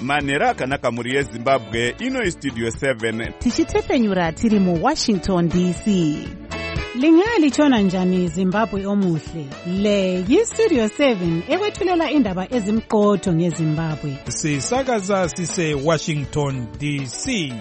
manhero akanaka mhuri yezimbabwe. Ino istudio 7 tichitefenyura tiri muWashington DC. Lingalitshona njani Zimbabwe omuhle? Le yistudio 7 ekwethulela indaba ezimqotho ngeZimbabwe. Sisakaza sise Washington DC.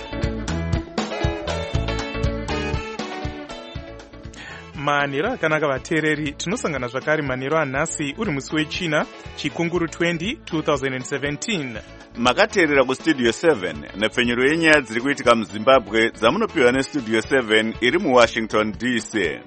Manhero akanaka vateereri, tinosangana zvakare manhero anhasi uri musi wechina chikunguru 2017. makateerera kustudio 7 nepfenyuro yenyaya dziri kuitika muzimbabwe dzamunopiwa nestudio 7 iri muWashington DC.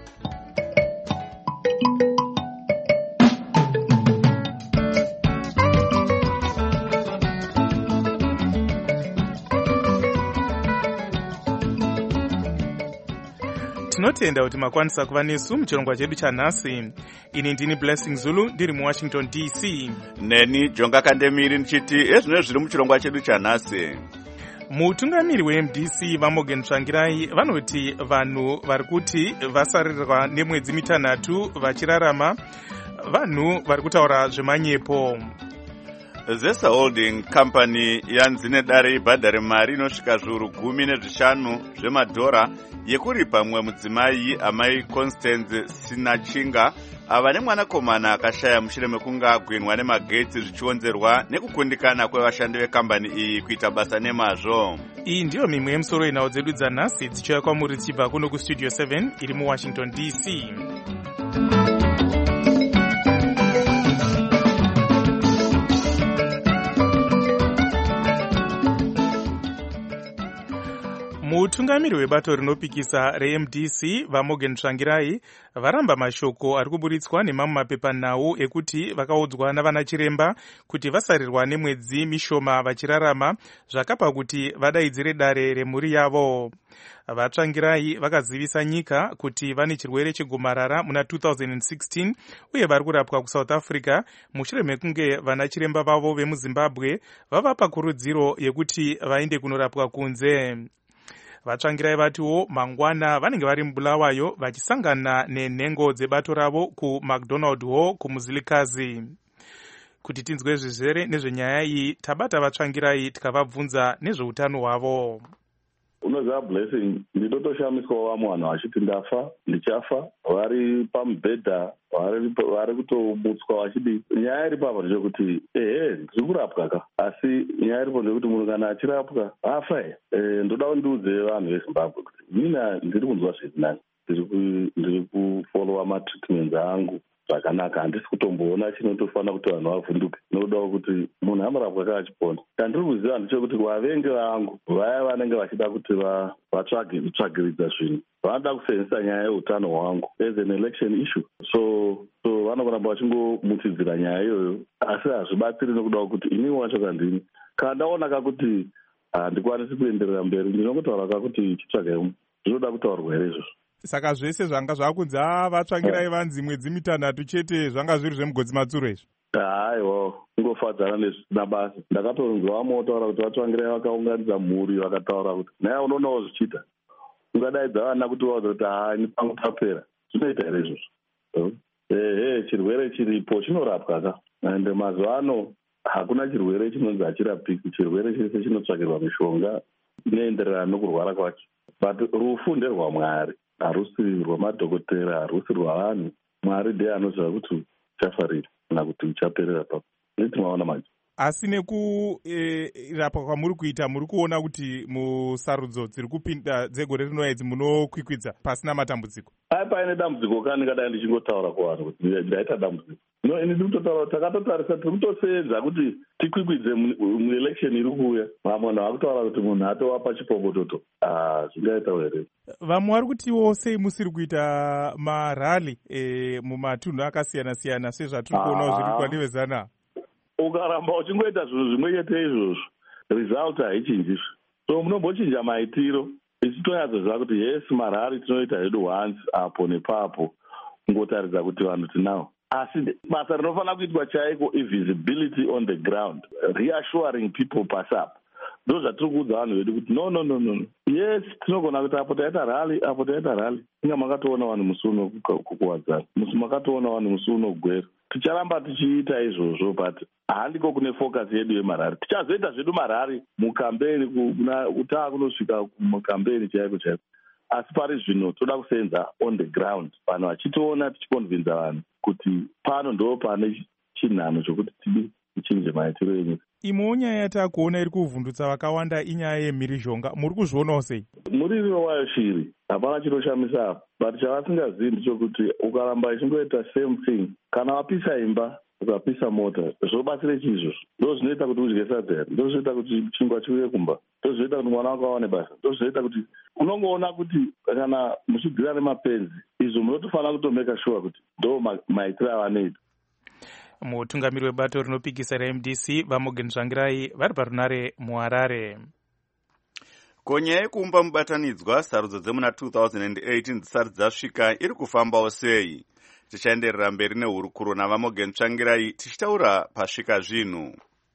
Tinotenda kuti makwanisa kuva nesu muchirongwa chedu chanhasi. Ini ndini Blessing Zulu ndiri muWashington DC. Neni Jonga Kandemiri ndichiti ezvino zviri muchirongwa chedu chanhasi. Mutungamiri weMDC vaMorgan Tsvangirai vanoti vanhu vari kuti vasarirwa nemwedzi mitanhatu vachirarama vanhu vari kutaura zvemanyepo. Zesa Holding Company yanzi nedare ibhadhare mari inosvika zviuru 15 zvemadhora yekuripa mumwe mudzimai amai Constance Sinachinga ava nemwanakomana akashaya mushure mekunge agwinwa nemagetsi zvichionzerwa nekukundikana kwevashandi vekambani iyi kuita basa nemazvo. Iyi ndiyo mimwe yemusoro yenhau dzedu dzanhasi dzichiuya kwamuri tichibva kuno kustudio 7 iri muWashington DC. Mutungamiri webato rinopikisa reMDC vaMorgan Tsvangirai varamba mashoko ari kuburitswa nemamwe mapepanhau ekuti vakaudzwa navana chiremba kuti vasarirwa nemwedzi mishoma vachirarama zvakapa kuti vadaidzire dare remhuri yavo. VaTsvangirai vakazivisa nyika kuti vane chirwere chegomarara muna 2016 uye vari kurapwa kuSouth Africa mushure mekunge vana chiremba vavo vemuZimbabwe vavapa kurudziro yekuti vaende kunorapwa kunze. VaTsvangirai vatiwo mangwana vanenge vari muBulawayo vachisangana nenhengo dzebato ravo kuMacDonald Hall kumuzilikazi. Kuti tinzwe zvizere nezvenyaya iyi tabata vaTsvangirai tikavabvunza nezveutano hwavo. Unoziva Blessing, ndinotoshamiswa vamwe vanhu vachiti ndafa, ndichafa, vari pamubhedha, vari kutobutswa vachidi. Nyaya iripo apa ndechekuti ndiri kurapwa ka, asi nyaya iripo ndekuti munhu kana achirapwa afa. Ndoda kuti ndiudze vanhu veZimbabwe kuti mina ndiri kunzwa zviri nani, ndiri kufolowa matreatments angu zvakanaka, handisi kutomboona chinotofanira kuti vanhu vavhunduke. Nokuda kuti munhu anorapwa ka achipona. Chandiri kuziva ndechekuti vavengi vangu vaya vanenge vachida kuti vatsvagiridza zvinhu vanoda kusenzesa nyaya yeutano hwangu as an election issue, so vanokuramba vachingomutidzira nyaya iyoyo, asi hazvibatsiri nokuda kuti inini wacho kandini kana ndaona kakuti handikwanisi kuenderera mberi ndinongotaura kakuti chitsvagai zvinoda kutaurwa here izvozvo. Saka zvese zvanga zvakunzi vaTsvangirai vanzi mwedzi mitanhatu chete zvanga zviri zvemugodzi matsuro izvo. Haiwa, kungofadzana nezvisina basa. Ndakatonzwa vamwe kuti vaTsvangirai vakaunganidza mhuri vakataura kuti naye unoonawo zvichiita, ungadaidza vana kuti vaudza kuti ini pangu papera. Zvinoita here izvozvo? Chirwere chiripo chinorapwa ka, ende mazuva ano hakuna chirwere chinonzi hachirapiki. Chirwere chese chinotsvakirwa mishonga inoenderana nokurwara kwacho, but rufu nderwaMwari, harusi rwamadhokotera, harusi rwavanhu. Mwari ndiye anoziva kuti uchafarira kana kuti uchaperera papo. Neti maona manje. Asi nekurapwa kwamuri kuita muri kuona kuti musarudzo dziri kupinda dzegore rinouya idzi munokwikwidza pasina matambudziko? Paine dambudziko kani kadai ndichingotaura kuvanhu kuti ndaita dambudziko. No, ini ndikutotaura kuti takatotarisa tiri kutosenza kuti tikwikwidze muelection iri kuuya. Vamwe vanhu vakutaura kuti munhu atova pachipokototo. Zvingaita here. Vamwe vari kutiwo sei musiri kuita marali mumatunhu akasiyana-siyana sezvatiri kuonawo zviri kwandivezana. Ukaramba uchingoita zvinhu zvimwe chete izvozvo, result haichinjizve. So munombochinja maitiro ichitonyatsoziva kuti yes, marari tinoita hedu once apo nepapo, kungotaridza kuti vanhu tinawo. Asi basa rinofanira kuitwa chaiko i-visibility on the ground, reassuring people pass up. Ndo zvatiri kuudza vanhu vedu kuti no. Yes, tinogona kuti apo taita rally. Inga makatoona vanhu musi uno kukuwadzana, makatoona vanhu musi uno kugwera. ticharamba tichiita izvozvo, but handiko kune focus yedu yemarari. Tichazoita zvedu marari mukambeni, kutaa kunosvika mukambeni chaiko chaiko, asi pari zvino toda kusenza on the ground, vanhu vachitoona tichikonvinza vanhu kuti pano ndo pane chinhano chokuti tidi tichinje maitiro enyika. Imwewo nyaya yatakuona iri kuvhundutsa vakawanda inyaya yemhirizhonga, muri kuzvionawo sei? Muriro wayo shiri, hapana chinoshamisa apa, but chavasingazivi ndechokuti ukaramba ichingoita same thing, kana wapisa imba ukapisa mota, zvobatsire chizvo, ndo zvinoita kuti udye sadza here, ndo zvinoita kuti chingwa chiuye kumba, ndo zvinoita kuti mwana wako awane basa, ndo zvinoita kuti unongoona kuti kana muchigwira nemapenzi izvo munotofanira kutomeka sure kuti ndo maitiro avanoita. Mutungamiri webato rinopikisa reMDC Vamogen Tsvangirai vari parunare muHarare. Konya yekumba mubatanidzwa sarudzo dzemuna 2018 dzisati dzasvika iri kufambawo sei? Tichaenderera mberi nehurukuro naVamogen Tsvangirai tichitaura pasvika zvinhu.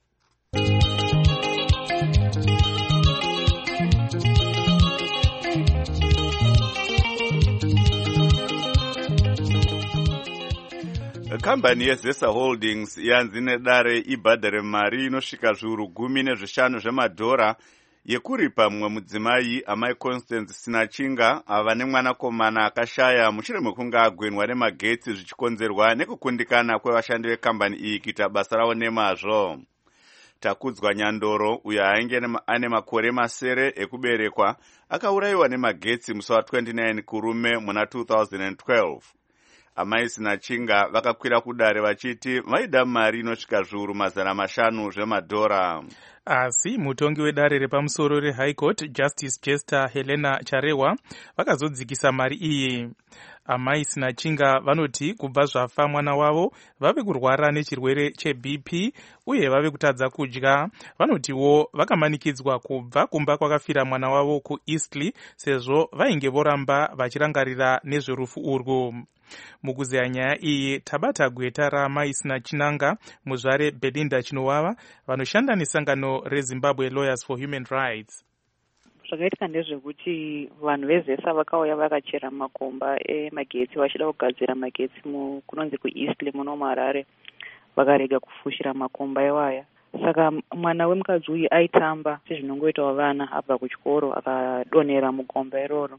Kambani yeZesa Holdings yanzi nedare ibhadhare mari inosvika zviuru 15 zvemadhora yekuripa mumwe mudzimai amai Constance Sinachinga ava nemwanakomana akashaya mushure mekunge agwenwa nemagetsi zvichikonzerwa nekukundikana kwevashandi vekambani iyi kuita basa ravo nemazvo. Takudzwa Nyandoro, uyo ainge ane makore masere ekuberekwa, akaurayiwa nemagetsi musi wa29 kurume muna 2012. Amai Sinachinga vakakwira kudare vachiti vaida mari inosvika zviuru 500 zvemadhora. Asi mutongi wedare repamusoro reHigh Court Justice Jester Helena Charewa vakazodzikisa mari iyi. Amai Sinachinga vanoti kubva zvafa mwana wavo vave kurwara nechirwere cheBP uye vave kutadza kudya. Vanotiwo vakamanikidzwa kubva kumba kwakafira mwana wavo kuEastleigh sezvo vainge voramba vachirangarira nezverufu urwu. Mukuzeya nyaya iyi tabata gweta raamai Sinachinga muzvare Belinda Chinovava vanoshanda nesangano reZimbabwe Lawyers for Human Rights. Zvakaitika ndezvekuti vanhu veZesa vakauya vakachera makomba emagetsi vachida kugadzira magetsi kunonzi kuEastleigh muno muHarare, vakarega kufushira makomba ewaya. Saka mwana wemukadzi uyu aitamba sezvinongoitawo vana abva kuchikoro akadonhera mugomba iroro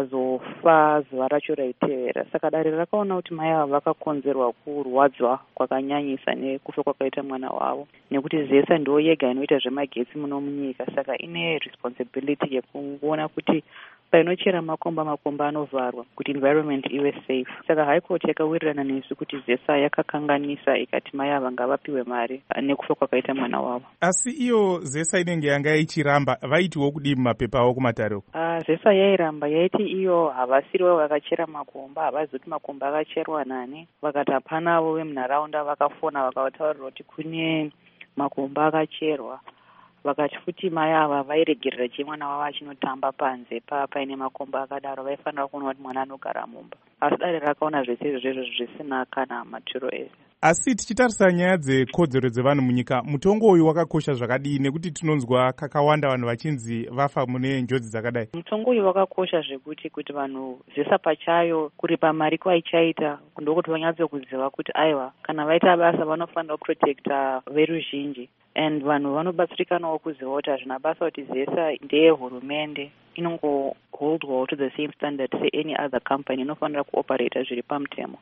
akazofa zuva racho raitevera. Saka dare rakaona kuti mai ava vakakonzerwa kurwadzwa kwakanyanyisa nekufa kwakaita mwana wavo, nekuti ZESA ndiyo yega inoita zvemagetsi muno munyika, saka ine responsibility yekuona kuti painochera makomba anovharwa kuti environment ive safe. Saka High Court yakawirirana nesu kuti ZESA yakakanganisa ikati mai ava ngavapiwe mari nekufa kwakaita mwana wavo. Asi iyo ZESA inenge yanga ichiramba vaitiwo kudii mumapepa avo kumatare? ZESA yairamba, yaiti iyo havasiriwo vakachera makomba, havazoti makomba akacherwa nani. Vakati hapanavo vemunharaunda vakafona vakataurira kuti kune makomba akacherwa. Vakati futi mai ava vairegerera mwana wavo achinotamba panze paine makomba akadaro, vaifanira kuona kuti mwana anogara mumba. Asi dare rakaona zvese izvozvo zvisina kana maturo ese. Asi tichitarisa nyaya dzekodzero dzevanhu munyika, mutongo uyu wakakosha zvakadii, nekuti tinonzwa kakawanda vanhu vachinzi vafa mune njodzi dzakadai? Mutongo uyu wakakosha zvekuti vanhu ZESA pachayo kuripa mari kwaichaita ndokuti vanyatsokuziva kuti aiwa kana vaita basa vanofanira kuprotekta veruzhinji. And vanhu vanobatsirikanawo kuziva kuti hazvina basa kuti ZESA ndeyehurumende, inongoholdwawo to the same standard se-any other company, inofanira kuoperata zviri pamutemo.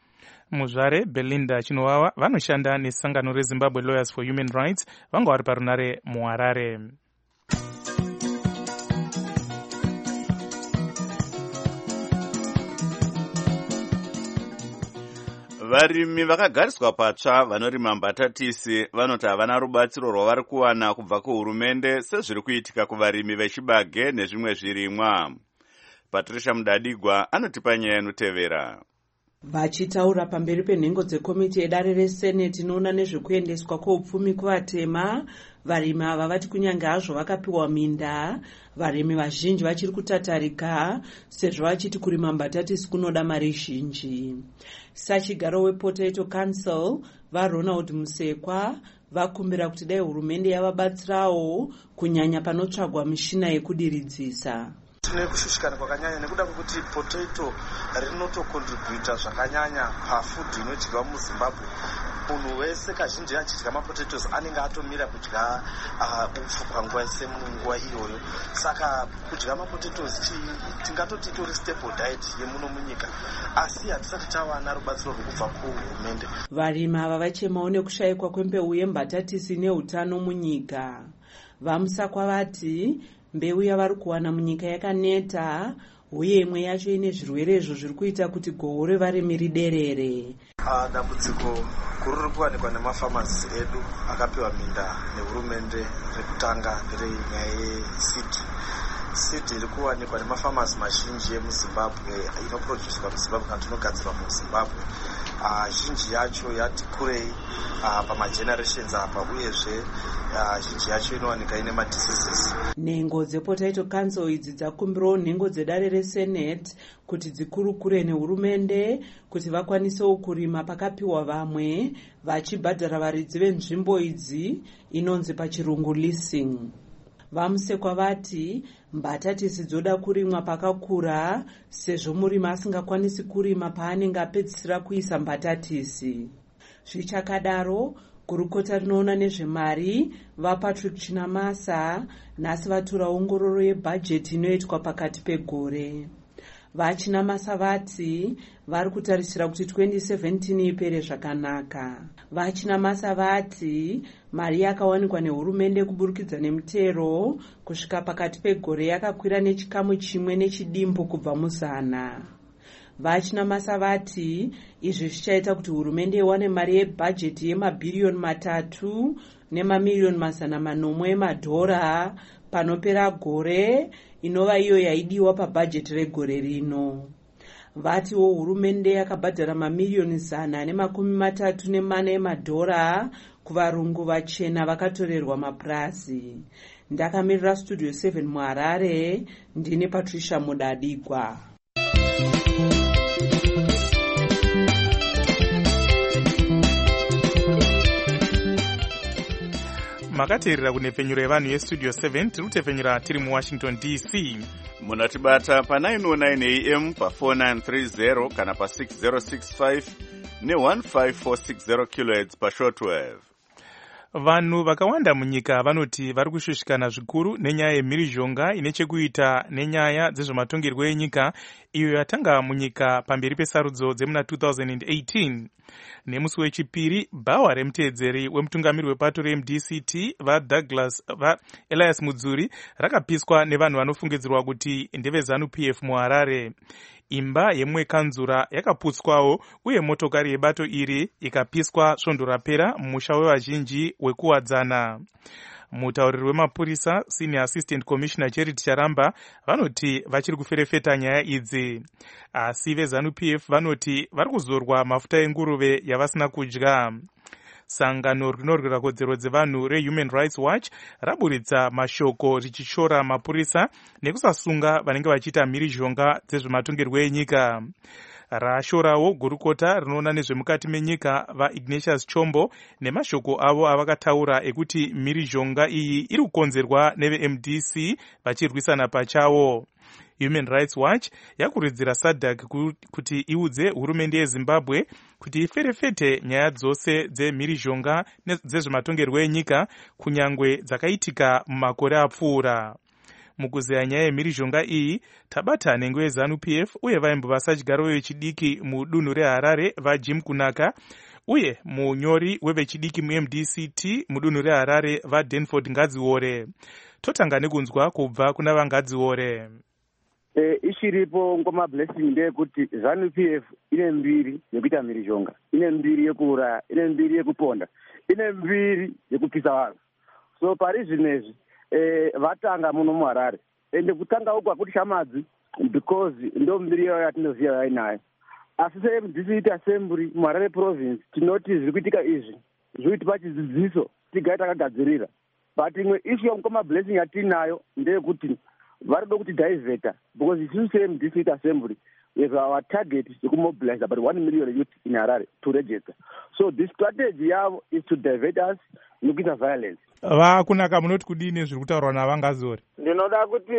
Muzvare Belinda Chinovava vanoshanda nesangano reZimbabwe Lawyers for Human Rights vanga vari parunare muHarare. Varimi vakagariswa patsva vanorima mbatatisi vanoti havana rubatsiro rwavari kuwana kubva kuhurumende sezviri kuitika kuvarimi vechibage nezvimwe zvirimwa. Patricia Mudadigwa anotipa nyaya inotevera. Vachitaura pamberi penhengo dzekomiti yedare reSenate inoona nezvekuendeswa kweupfumi kuvatema, varimi ava vati kunyange hazvo vakapiwa minda, varimi vazhinji vachiri kutatarika sezvo vachiti kurima mbatatisi kunoda mari zhinji. Sachigaro wePotato Council vaRonald Musekwa vakumbira kuti dai hurumende yavabatsirawo kunyanya panotsvagwa mishina yekudiridzisa. tine kushushikana kwakanyanya nekuda kwekuti potato rinotocontributa zvakanyanya pafood inodyiwa muzimbabwe. Munhu wese kazhinji achidya mapotatoes anenge atomira kudya upfu panguva semunguva iyoyo. Saka kudya mapotatoes tingatoti itori staple diet yemuno munyika, asi hatisati tawana rubatsiro rwekubva kuhurumende. Varimi ava vachemawo nekushayikwa kwembeu yembatatisi neutano munyika. Vamusakwa vati mbeu yavari kuwana munyika yakaneta, uye imwe yacho ine zvirwere izvo zviri kuita kuti gohwo revarimi riderere. Dambudziko guru riri kuwanikwa nemafamasi edu akapiwa minda nehurumende rekutanga nderenyaya yeseed. Seed iri kuwanikwa nemafamasi mazhinji emuzimbabwe, inoproducwa muzimbabwe kana inogadzirwa muzimbabwe. Zhinji yacho yati kurei pamagenerations apa, uyezve zhinji yacho inowanika ine madiseases. Nhengo dzepotato council idzi dzakumbirawo nhengo dzedare resenate kuti dzikurukure nehurumende kuti vakwanisewo kurima pakapiwa vamwe, vachibhadhara varidzi venzvimbo idzi, inonzi pachirungu leasing. Vamusekwa vati mbatatisi dzoda kurimwa pakakura, sezvo murimi asingakwanisi kurima paanenge apedzisira kuisa mbatatisi. Zvichakadaro, gurukota rinoona nezvemari vaPatrick Chinamasa nhasi vatura ongororo yebhajeti inoitwa pakati pegore. VaChinamasa vati vari kutarisira kuti 2017 ipere zvakanaka. VaChinamasa vati mari yakawanikwa nehurumende kuburikidza nemutero kusvika pakati pegore yakakwira nechikamu chimwe nechidimbu kubva muzana. VaChinamasa vati izvi zvichaita kuti hurumende iwane mari yebhajeti yemabhiriyoni 3 nemamiliyoni 900 emadhora panopera gore, inova iyo yaidiwa pabhajeti regore rino. Vatiwo hurumende yakabhadhara mamiliyoni 134 emadhora kuvarungu vachena vakatorerwa mapurasi. Ndakamirira Studio 7 muHarare, ndine Patricia Mudadigwa. Makateerera kunepfenyuro yevanhu yestudio 7 tiri kutepfenyura tiri muWashington DC. Munatibata pa 909 AM pa 4930 kana pa 6065 ne1540 kHz pa shortwave. Vanhu vakawanda munyika vanoti vari kushushikana zvikuru nenyaya yemhirizhonga ine chekuita nenyaya dzezvematongerwo enyika iyo yatanga munyika pamberi pesarudzo dzemuna 2018. Nemusi wechipiri, bhawa remuteedzeri wemutungamiri wepato reMDCT Elias Mudzuri rakapiswa nevanhu vanofungidzirwa kuti ndeve ZANU-PF muHarare. Imba yemumwe kanzura yakaputswawo uye motokari yebato iri ikapiswa svondo rapera mumusha wevazhinji wekuwadzana. Mutauriri wemapurisa Senior Assistant Commissioner Charity Charamba vanoti vachiri kuferefeta nyaya idzi, asi veZANU-PF vanoti vari kuzorwa mafuta enguruve yavasina kudya. Sangano rinorwira kodzero dzevanhu reHuman Rights Watch raburitsa mashoko richishora mapurisa nekusasunga vanenge vachiita mhirizhonga dzezvematongerwo enyika. Rashorawo gurukota rinoona nezvemukati menyika vaIgnatius Chombo nemashoko avo avakataura ekuti mhirizhonga iyi iri kukonzerwa neveMDC vachirwisana pachavo. Human Rights Watch yakurudzira SADC kuti iudze hurumende yeZimbabwe kuti iferefete nyaya dzose dzemhirizhonga dzezvematongerwo enyika kunyangwe dzakaitika mumakore apfuura. Mukuzeya nyaya yemhirizhonga iyi, tabata nhengo yeZANU-PF uye vaimbova sadyaro vechidiki mudunhu reHarare vaJim Kunaka uye munyori wevechidiki muMDCT mudunhu reHarare vaDanford Ngadziore. Totanga nekunzwa kubva kuna vaNgadziore. Ichiripo ngoma blessing ndeyekuti ZANU-PF ine mbiri yekuita mhirizhonga, ine mbiri yekuuraya, ine mbiri yekuponda, ine mbiri yekupisa vanhu. So pari zvinezvi vatanga muno muHarare ende kutanga uku hakuti shamadzi because ndo mbiri yayo yatinoziva vainayo. Asi seMDCT assembly muHarare province tinoti zviri kuitika izvi zviri kutipa chidzidziso tigare takagadzirira. But imwe issue yomukoma blessing yatinayo ndeyekuti vari kuda kuti diveta because isusu seMDCT assembly we have our target yekumobilize about 1 million youth in Harare to register. So the strategy yavo is to divert us nekuita violence. vakunaka munoti kudini zviri kutaurwa navangazori? Ndinoda kuti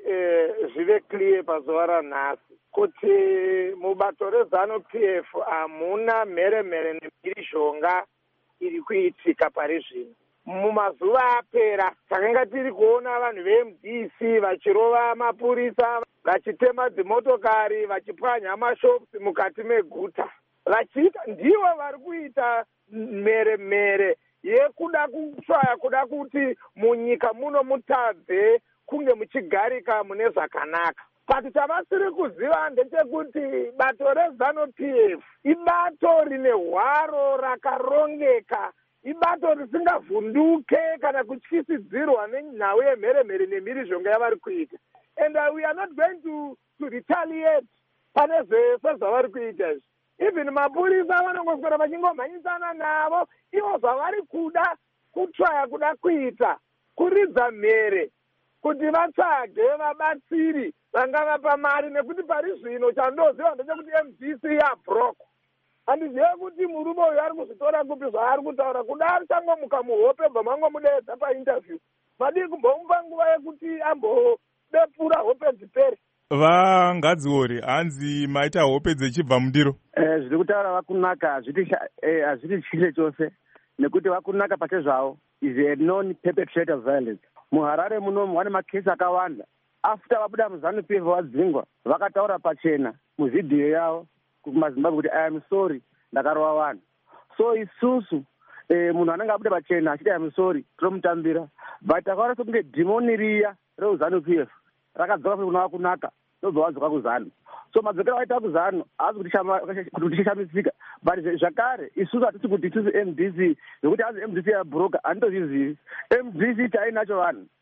zvive clear pazuva ranhasi kuti mubato reZANU-PF hamuna mheremhere nemhirizhonga iri kuitika pari zvino. Mumazuva apera takanga tiri kuona vanhu veMDC vachirova mapurisa, vachitema dzimotokari, vachipwanya mashops mukati meguta. Ndivo vari kuita mheremhere yekuda kutsvaya kuda kuti munyika muno mutadze kunge muchigarika mune zvakanaka. Pati chavasiri kuziva ndechekuti bato reZANU-PF ibato rine hwaro rakarongeka, ibato risingavhunduke kana kutyisidzirwa nenhau yemheremhere nemhirizhonga yavari kuita. And we are not going to retaliate pane zvese zvavari kuita izvi. Even mapurisa vanongoswera vachingomhanyisana navo, ivo zvavari kuda kutsvaya kuda kuita kuridza mhere kuti vatsvage vabatsiri vangava pamari, nekuti pari zvino chandoziva ndechekuti MDC yabroko. Handizive kuti murume uyu ari kuzvitora kupi zvaari kutaura, kudari changomuka muhope bvamangomudeedza painterview. Madii kumbomupa nguva yekuti ambodepura hope dzipere. Vangadziori, hanzi maita hope dzichibva mundiro? Zviri kutaura vakunaka hazviti chile chose, nekuti vakunaka pake zvavo is a known perpetrator of violence. MuHarare munomu vane makesi akawanda. After vabuda muZANU-PF vadzingwa, vakataura pachena muvhidhiyo yavo kumaZimbabwe kuti I am sorry, ndakarova vanhu. So isusu munhu anenge abuda pachena achiti I am sorry tinomutambira, but akaona sekunge dhimoni riya reZANU-PF rakadzoka kuna vakunaka ndobva vadzoka kuZANU. So madzokero aita kuZANU haasi kuti tichishamisika, but zvakare isusu hatisi kuti isusu MDC zvokuti hanzi MDC yabhuroka handitozvizivi. MDC tainacho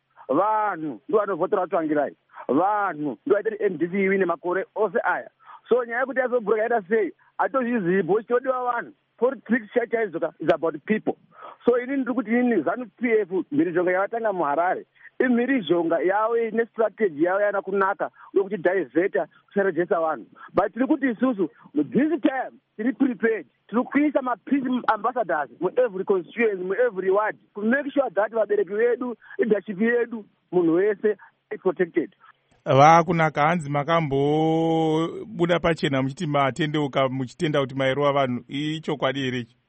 vanhu ndo vanovhotera vatsvangirai, vanhu ndo vaitari MDC iwine makore ose aya. So nyaya yekuti yazobhuroka yaita sei hatozvizivi, bosi chodiwa vanhu. Politics chaizoka is about people. So ini ndiri kuti ini ZANU-PF mhirizhonga yavatanga muHarare imhirizhonga yavo ine strategy yavo yana kunaka uye kuti divheta kusarejesa vanhu, but tiri kuti isusu this time tiri prepared, tiri kuisa mapeace ambassadors muevery constituency, muevery ward, to make sure that vabereki vedu, leadership yedu, munhu wese is protected. Vakunaka, hanzi makambobuda pachena muchiti matendeuka muchitenda kuti mairova vanhu, ichokwadi here ichi?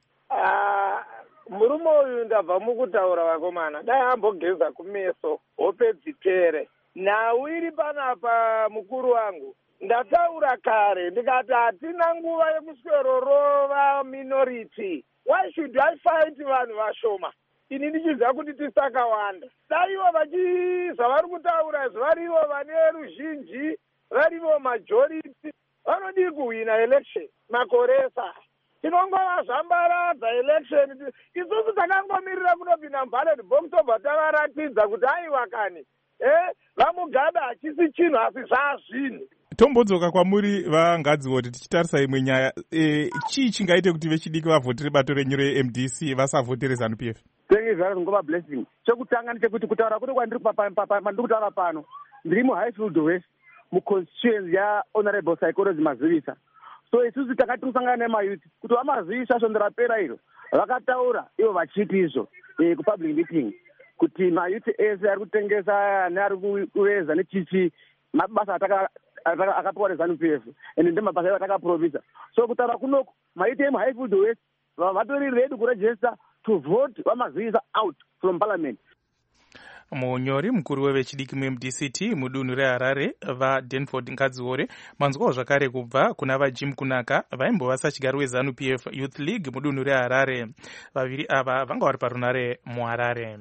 Murume uyu ndabva mukutaura vakomana, dai ambogeza kumeso hope dzipere. Nhau iri panapa mukuru wangu, ndataura kare ndikati hatina nguva yekuswerorova minority. Why should I fight vanhu vashoma? Ini ndichiziva kuti tisakawanda. Dai ivo zvavari kutaura izvo varivo vane ruzhinji, varivo majority, vanodii kuwina election makore esaya. Tinongova zvambaradza election, isusu takangomirira kunopinda muballot box tobva tavaratidza kuti aiwa kani vamugabe hachisi chinhu asi zvazvinhu. Tombodzoka kwamuri vangadziori, tichitarisa imwe nyaya, chii chingaite kuti vechidiki vavhotere bato renyu reMDC vasavhotere ZANU-PF? Thank you very much, ngova blessing. Chokutanga ndechekuti kutaura kuti kwandiri kutaura pano ndiri muHighfield West muconstituency yaHonorable Psychology Mazivisa. So isusu takati kusangana nemayuthi kuti vamazivisa svondo rapera iro vakataura ivo vachiti izvo kupublic meeting kuti mayuthi ese ari kutengesa neari kuveza nechichi mabasa akapiwa neZANU-PF ende ndemabasa ivo atakaprovisa. So kutaura kunoko mayuthi emuHighfield West vatori ready kuregister to vote vamazivisa out from parliament. Munyori mukuru wevechidiki muMDCT mudunhu reHarare vaDenford Ngadziore, manzwawo zvakare kubva kuna vaJim Kunaka vaimbova sachigaro weZANU-PF Youth League mudunhu reHarare. Vaviri ava vanga vari parunare muHarare.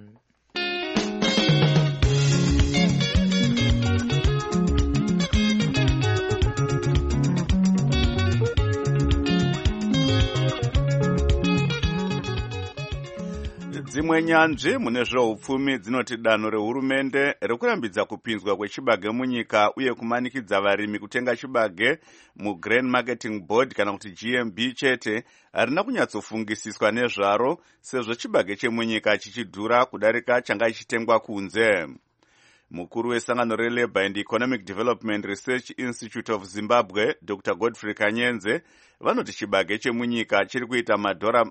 Dzimwe nyanzvi mune zveupfumi dzinoti danho rehurumende rekurambidza kupinzwa kwechibage munyika uye kumanikidza varimi kutenga chibage muGrain Marketing Board kana kuti GMB chete harina kunyatsofungisiswa nezvaro, sezvo chibage chemunyika chichidhura kudarika changa chichitengwa kunze. Mukuru wesangano reLabour and Economic Development Research Institute of Zimbabwe, Dr. Godfrey Kanyenze, vanoti chibage chemunyika chiri kuita madhora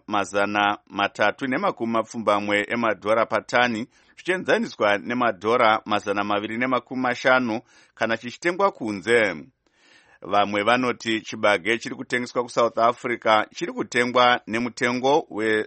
320 emadhora patani, zvichienzaniswa nemadhora 250 kana chichitengwa kunze. Vamwe vanoti chibage chiri kutengeswa kuSouth Africa chiri kutengwa nemutengo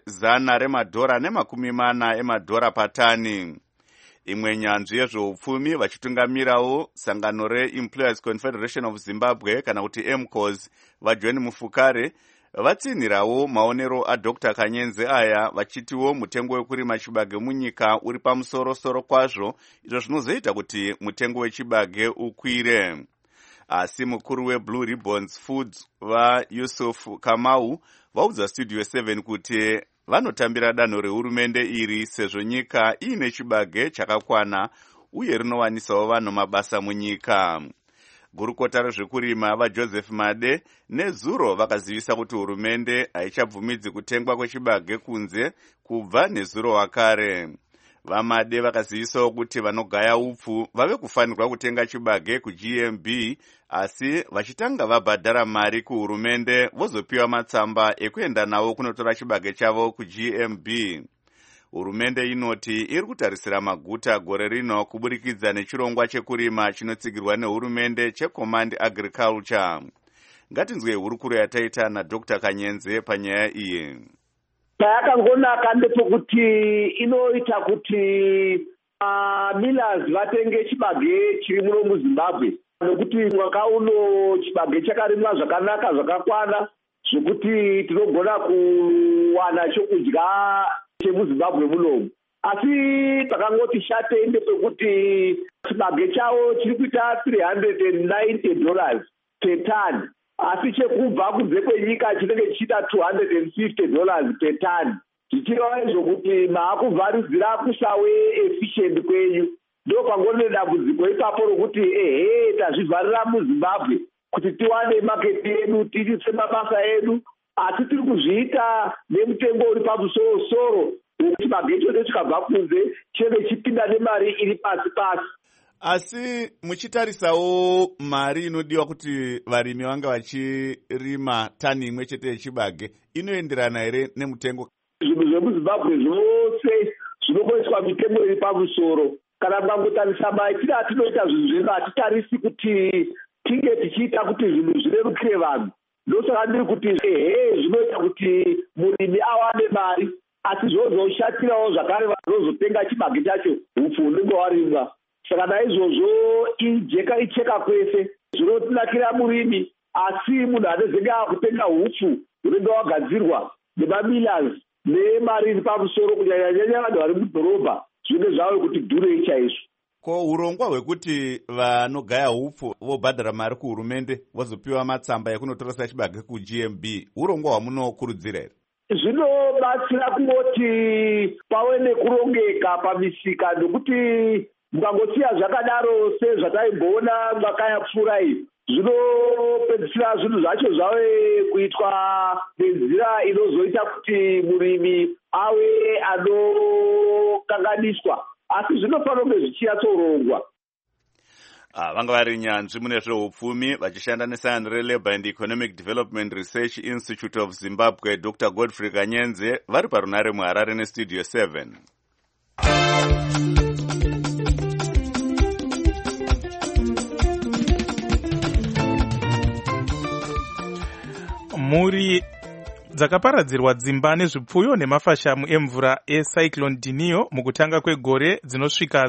$140 emadhora patani. Imwe nyanzvi yezveupfumi vachitungamirawo sangano reEmployers Confederation of Zimbabwe kana kuti EMCOS, vaJohn Mufukare, vatsinhirawo maonero aDr. Kanyenze aya vachitiwo mutengo wekurima chibage munyika uri pamusoro-soro kwazvo, izvo zvinozoita kuti mutengo wechibage ukwire. Asi mukuru weBlue Ribbons Foods vaYusuf Kamau vaudza Studio 7 kuti vanotambira danho rehurumende iri sezvo nyika iine chibage chakakwana uye rinowanisawo vanhu mabasa munyika. Gurukota rezvekurima vaJoseph Made nezuro vakazivisa kuti hurumende haichabvumidzi kutengwa kwechibage kunze kubva nezuro wakare. VaMade vakazivisawo kuti vanogaya upfu vave kufanirwa kutenga chibage kuGMB, asi vachitanga vabhadhara mari kuhurumende vozopiwa matsamba ekuenda nawo kunotora chibage chavo kuGMB. Hurumende inoti iri kutarisira maguta gore rino kuburikidza nechirongwa chekurima chinotsigirwa nehurumende cheCommand Agriculture. Ngatinzwe hurukuro yataita naDr. Kanyenze panyaya iyi. Yakangonaka ndepekuti inoita kuti millers vatenge chibage chiri muno muZimbabwe, nekuti mwaka uno chibage chakarimwa zvakanaka zvakakwana zvokuti tinogona kuwana chokudya chemuZimbabwe munomu. Asi pakangoti shate ndepekuti chibage chavo chiri kuita $390 per ton. Asi chekubva kunze kwenyika chinenge chichita $250 per ton. Zvichireva izvo kuti maakuvharidzira kusave efficient kwenyu. Ndo pangone dambudziko ipapo rokuti tazvivharira muZimbabwe kuti tiwane maketi yedu, tiitise mabasa edu, asi tiri kuzviita nemutengo uri pamusoro-soro wekuti chibage ichocho chikabva kunze chinenge chipinda nemari iri pasi-pasi. Asi muchitarisawo mari inodiwa kuti varimi vanga vachirima tani imwe chete yechibage inoenderana here nemutengo? Zvinhu zvemuZimbabwe zvose zvinokoiswa mitengo iri pamusoro. Kana mukangotarisa maitiro atinoita zvinhu zvedu hatitarisi kuti tinge tichiita kuti zvinhu zvirerukire vanhu. Ndosaka ndiri kuti zvinoita kuti murimi awane mari, asi zvozoshatirawo zvakare vanozotenga chibage chacho upfu unenge warimwa. Saka naizvozvo ijeka icheka kwese zvinotinakira murimi, asi munhu anozenge akutenga upfu unenge wagadzirwa nemamillers nemari iri pamusoro, kunyanya vanhu vari mudhorobha zvinenge zvave kuti dhurei chaizvo. Ko urongwa hwekuti vanogaya upfu vobhadhara mari kuhurumende vozopiwa matsamba ekunotoresa chibage kuGMB, urongwa hwamunokurudzira here? Zvinobatsira kungoti pave nekurongeka pamisika, nokuti mukangosiya zvakadaro sezvataimboona mwaka yapfuura iyi, zvinopedzisira zvinhu zvacho zvave kuitwa nenzira inozoita kuti murimi ave anokanganiswa, asi zvinofanira kunge zvichinyatsorongwa. Vanga vari nyanzvi mune zveupfumi vachishanda nesangano reLabour and Economic Development Research Institute of Zimbabwe, Dr. Godfrey Kanyenze, vari parunare muHarare neStudio 7. Mhuri dzakaparadzirwa dzimba nezvipfuyo nemafashamu emvura eCyclone Dinio mukutanga kwegore dzinosvika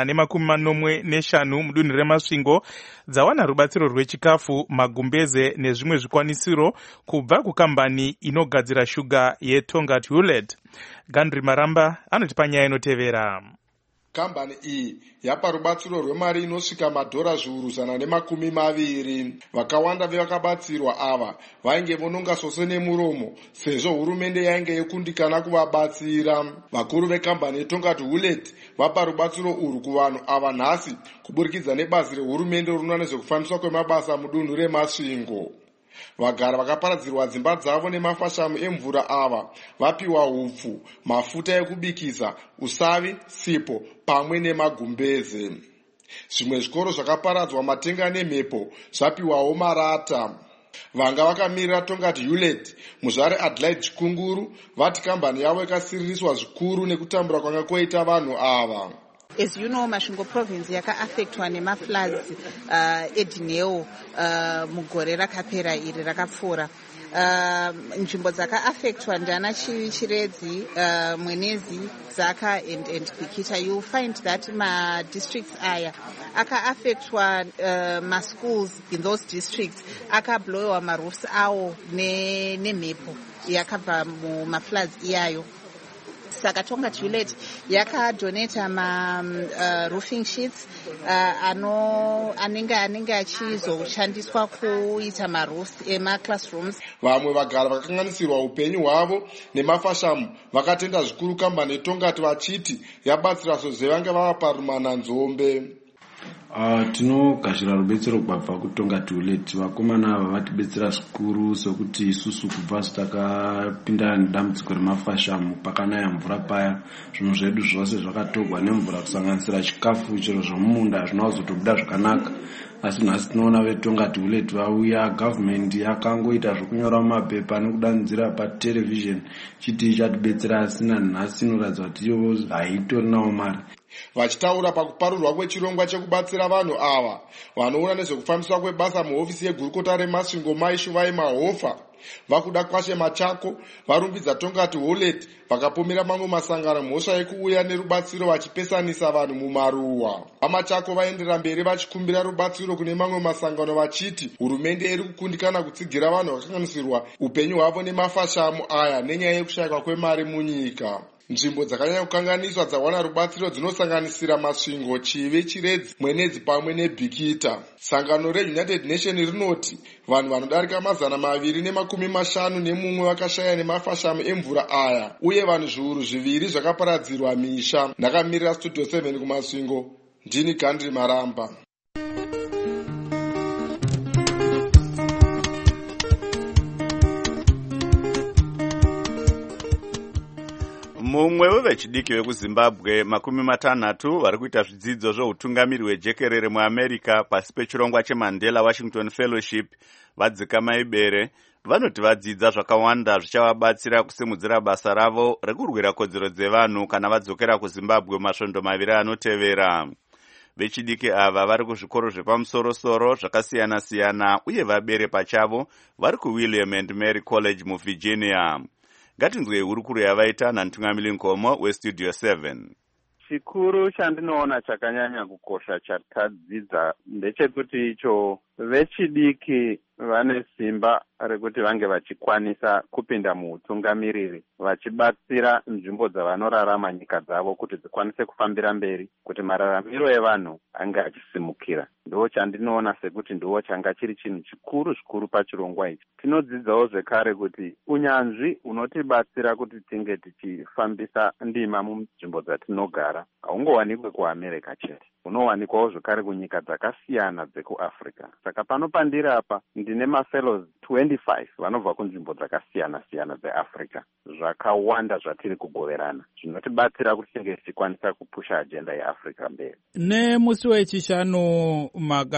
145 mudunhu reMasvingo dzawana rubatsiro rwechikafu, magumbeze nezvimwe zvikwanisiro kubva kukambani inogadzira shuga yeTongat Hulett. Gandri Maramba anotipa nyaya inotevera. Kambani iyi yapa rubatsiro rwemari inosvika madhora zviuru 120. Vakawanda vevakabatsirwa ava vainge vononga sose nemuromo sezvo hurumende yainge yekundikana kuvabatsira. Vakuru vekambani yeTongat Hulett vapa rubatsiro urwu kuvanhu ava nhasi kuburikidza nebazi rehurumende rinoona nezvekufambiswa kwemabasa mudunhu reMasvingo. Vagara vakaparadzirwa dzimba dzavo nemafashamu emvura ava vapiwa upfu, mafuta ekubikisa, usavi, sipo pamwe nemagumbeze. Zvimwe zvikoro zvakaparadzwa matenga nemhepo zvapiwawo marata. Vanga vakamirira Tongati Hewlett, muzvare Adelaide Chikunguru, vati kambani yavo ikasiririswa zvikuru nekutambura kwanga kwoita vanhu ava. As you know, Masvingo province yaka-affectwa nema-floods edineo mugore rakapera iri rakapfuura. Nzvimbo dzaka-affectwa ndiana Chiredzi, Mwenezi, Zaka and Bikita. You find that ma-districts aya aka-affectwa ma-schools in those districts akablowiwa ma-roofs awo nemhepo yakabva muma-floods iyayo. Saka Tongati Hewlett yakadonata roofing sheets anenge achizoshandiswa kuita maroofs ema-classrooms. Vamwe vagara vakakanganisirwa upenyu hwavo nemafashamu vakatenda zvikuru kambani yeTongati vachiti yabatsira sezvo vange vava parumananzombe. Tinogashira rubetsero kubva kuTongati Hewlett. Vakomana ava vatibetsera zvikuru sokuti isusu kubva takapinda nedambudziko remafashamu pakanaya mvura paya, zvinhu zvedu zvose zvakatogwa nemvura kusanganisira chikafu chero zvomumunda hazvina kuzotobuda zvakanaka. Asi nhasi tinoona veTongati Hewlett vauya, gavhumendi yakangoita zvokunyora mumapepa nekudanidzira patelevision chiti chatibetsera, asina nhasi inoratidza kuti ivo haitorinawo mari. Vachitaura pakuparurwa kwechirongwa chekubatsira vanhu ava, vanoona nezvekufambiswa kwebasa muhofisi yegurukota reMasvingo Mai Shuvai Mahofa vakuda kwashe Machako varumbidza Tongati Hewlett vakapomera mamwe masangano mhosva yekuuya nerubatsiro vachipesanisa vanhu mumaruwa. VaMachako vaenderera mberi vachikumbira rubatsiro kune mamwe masangano vachiti hurumende iri kukundikana kutsigira vanhu vakakanganisirwa upenyu hwavo nemafashamu aya nenyaya yekushayikwa kwemari munyika. Nzvimbo dzakanyanya kukanganiswa dzawana rubatsiro dzinosanganisira Masvingo, Chive, Chiredzi, Mwenezi pamwe neBikita. Sangano reUnited Nations rinoti vanhu vanodarika 251 vakashaya nemafashamu emvura aya, uye vanhu zviuru 2 zvakaparadzirwa misha. Ndakamirira Studio 7 kuMasvingo, ndini Gandhi Maramba. Mumwe wevechidiki vekuZimbabwe 60 vari kuita zvidzidzo zveutungamiri hwejekerere muAmerica pasi pechirongwa cheMandela Washington Fellowship vadzika maibere vanoti vadzidza zvakawanda zvichavabatsira kusimudzira basa ravo rekurwira kodzero dzevanhu kana vadzokera kuZimbabwe mumasvondo 2 anotevera. Vechidiki ava vari kuzvikoro zvepamusoro-soro zvakasiyana-siyana uye vabere pachavo vari kuWilliam and Mary College muVirginia. Ngatinzwe hurukuro yavaita naNtungamiri Nkomo weStudio 7. Chikuru chandinoona chakanyanya kukosha chatadzidza ndechekuti icho vechidiki vane simba rekuti vange vachikwanisa kupinda muutungamiriri vachibatsira nzvimbo dzavanorarama nyika dzavo kuti dzikwanise kufambira mberi, kuti mararamiro evanhu ange achisimukira. Ndo chandinoona sekuti ndiwo changa chiri chinhu chikuru zvikuru pachirongwa ichi. Tinodzidzawo zvekare kuti unyanzvi unotibatsira kuti tinge tichifambisa ndima munzvimbo dzatinogara haungowanikwe kuAmerica chete, unowanikwawo zvekare kunyika dzakasiyana dzekuAfrica. Saka pano pandiri apa ndine mafellows 25 vanobva kunzvimbo dzakasiyana-siyana dzeAfrica. Zvakawanda zvatiri kugoverana zvinotibatsira kuti tinge tichikwanisa kupusha ajenda yeAfrica mberi. Nemusi wechishanu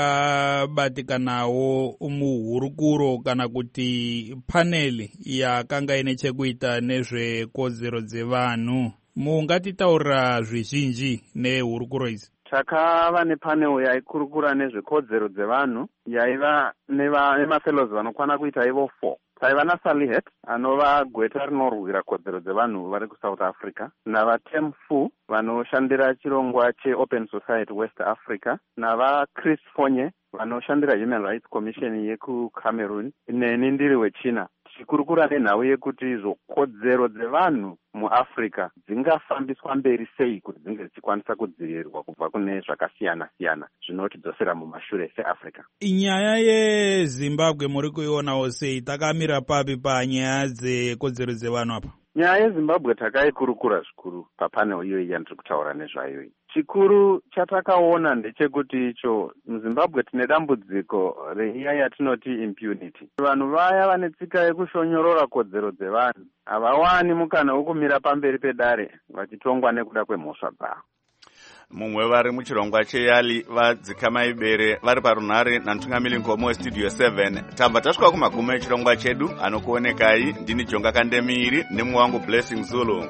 makabatikanawo muhurukuro kana kuti paneli yakanga ine chekuita nezvekodzero dzevanhu. Mungatitaurira zvizhinji nehurukuro idzi? Takava nepanel yaikurukura nezvekodzero dzevanhu yaiva nemafellows vanokwana kuita ivo 4. Taiva naSalihet anova gweta rinorwira kodzero dzevanhu vari kuSouth Africa, navaTem Fu vanoshandira chirongwa cheOpen Society West Africa, navaChris Fonye vanoshandira Human Rights Commission yekuCameroon, neni ndiri weChina. Tichikurukura nenhau yekuti izvo kodzero dzevanhu muAfrica dzingafambiswa mberi sei kuti dzinge dzichikwanisa kudzivirirwa kubva kune zvakasiyana-siyana zvinotidzosera mumashure seAfrica. Nyaya yeZimbabwe muri kuionawo sei? Takamira papi panyaya dzekodzero dzevanhu apa? Nyaya yeZimbabwe takaikurukura zvikuru papanel iyoyi yandiri kutaura nezvayo. Chikuru chatakaona ndechekuti icho muZimbabwe tine dambudziko reiya yatinoti impunity. Vanhu vaya vane tsika yekushonyorora kodzero dzevanhu havawani mukana wokumira pamberi pedare vachitongwa nekuda kwemhosva dzavo. mumwe vari muchirongwa cheyali vadzika maibere vari parunhare namutungamiri ngomo westudio 7. tamba tasvika kumaguma echirongwa chedu. Anokuonekai ndini Jonga Kandemiri nemumwe wangu Blessing Zulu.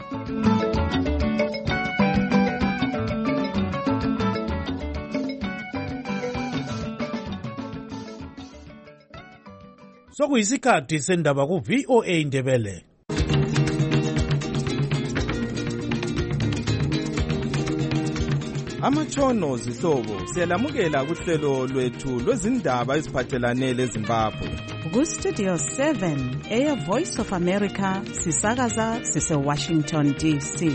Sokuyisikhathi sendaba ku VOA Ndebele. Amatshono zihlobo siyalamukela kuhlelo lwethu lwezindaba eziphathelane leZimbabwe. Ku Studio 7 eya Voice of America sisakaza sise Washington DC.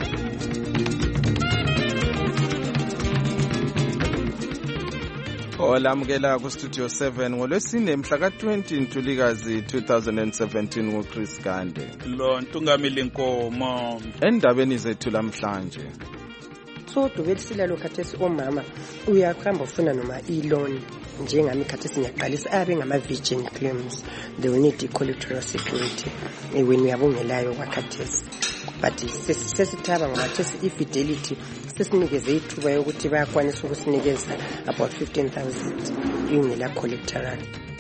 Olamukela ku Studio 7 ngolwesine mhla ka-20 Ntulikazi 2017 nguChris Gande. Lo Ntungamili Nkomo. Endabeni zethu lamhlanje. So dubelisilo khathesi omama uyakhamba ufuna noma i-loan njengami khathesi ngiyaqalisa abe ngama virgin claims. They will need collateral security when uyabongelayo kwakhathesi. But sesithaba ngoba khathesi i-fidelity sesinikeze ithuba yokuthi bayakwanisa ukusinikeza about 15,000 ingela collateral.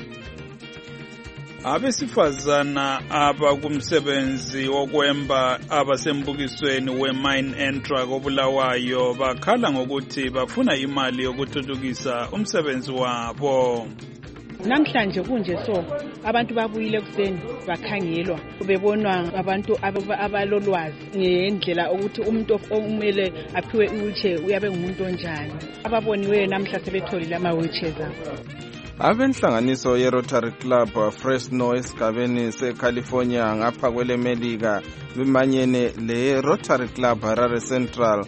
Abesifazana abakumsebenzi wokwemba abasembukisweni we-mine entra koBulawayo bakhala ngokuthi bafuna imali yokuthuthukisa umsebenzi wabo. Namhlanje kunje so abantu babuyile kuseni bakhangelwa bebonwa abantu abalolwazi ngendlela ukuthi umuntu omele aphiwe i-wheelchair uyabe ngumuntu onjani. Ababoniweyo namhla sebetholile ama-wheelchairs abo. Abenhlanganiso ye-Rotary Club Fresno esigabeni se-California ngapha kwelemelika bimanyene le-Rotary Club Harare Central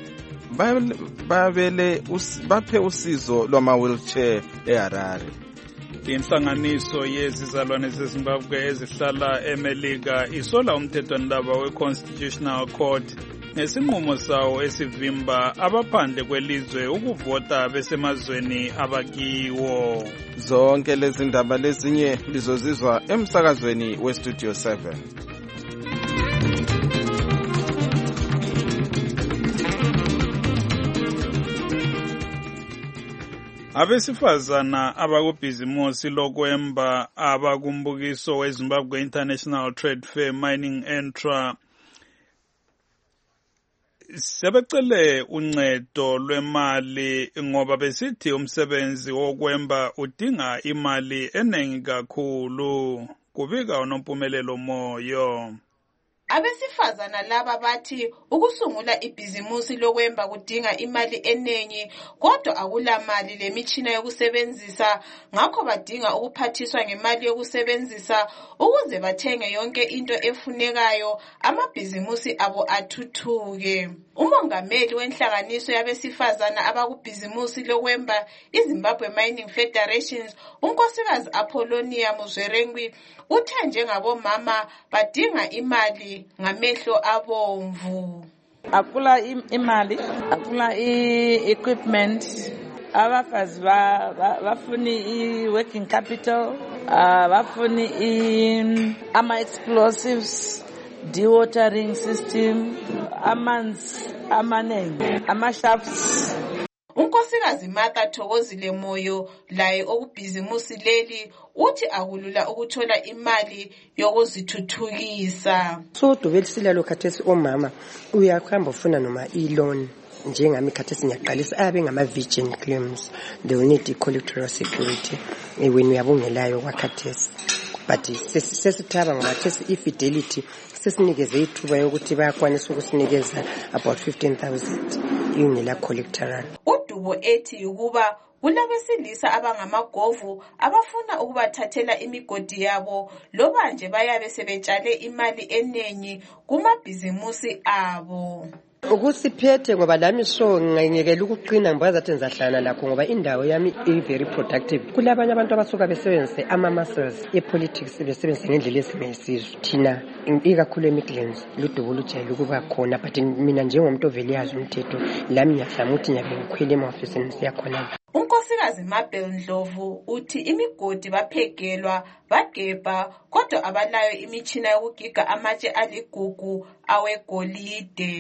baphe usizo lwama-wheelchair eHarare. Inhlanganiso yezizalwane zeZimbabwe ezihlala eMelika isola umthethwandaba we-Constitutional Court nesinqumo sawo esivimba abaphandle kwelizwe ukuvota besemazweni abakiwo. Zonke lezi ndaba lezinye lizozizwa emsakazweni weStudio 7. Abesifazana abakubhizimusi lokwemba abakumbukiso weZimbabwe International Trade Fair Mining Entra sebecele uncedo lwemali ngoba besithi umsebenzi wokwemba udinga imali eningi kakhulu. Kubika uNompumelelo Moyo. Abesifazana laba bathi ukusungula ibhizimusi lokwemba kudinga imali eningi kodwa akulamali lemitshina yokusebenzisa, ngakho badinga ukuphathiswa ngemali yokusebenzisa ukuze bathenge yonke into efunekayo amabhizimusi abo athuthuke. Umongameli wenhlanganiso yabesifazana abakubhizimusi lokwemba iZimbabwe Mining Federation unkosikazi Apollonia Muzwerengwi uthe njengabomama badinga imali ngamehlo abomvu. Akula imali, akula equipment, abafazi bafuni i-working capital, bafuni ama-explosives, dewatering system, amanzi amanengi, ama-shafts. Unkosikazi Martha Thokozile Moyo laye okubhizimusi leli uthi akulula ukuthola imali yokuzithuthukisa. So dubelisilo khathesi omama uyakhamba ufuna noma i-loan njengami khathesi ngiyaqalisa abe ngama virgin claims. They will need collateral security when uyabongelayo kwakhathesi. But sesithaba ngoba khathesi i-fidelity sesinikeze ithuba yokuthi bayakwanisa ukusinikeza about 15,000 ingela collateral. Udubo ethi ukuba kulabesilisa abangamagovu abafuna ukubathathela imigodi yabo loba nje bayabe sebetshale imali eningi kumabhizimusi abo. Ukusiphethe ngoba lami so ngiyekela ukuqina ngibaza ukuthi ngizahlala lakho ngoba indawo yami very productive. Kulabanye abantu abasuka besebenzise ama-muscles e-politics besebenzise ngendlela esingesizwe. Thina ikakhulu eMidlands ludubo lujayele ukuba khona, but mina njengomuntu ovele yazi umthetho lami ngiyazama ukuthi ngiyabe ngikhwele emahofisini siyakhona. Unkosikazi Mabel Ndlovu uthi imigodi baphegelwa bagebha kodwa abalayo imitshina yokugiga amatshe aligugu awegolide.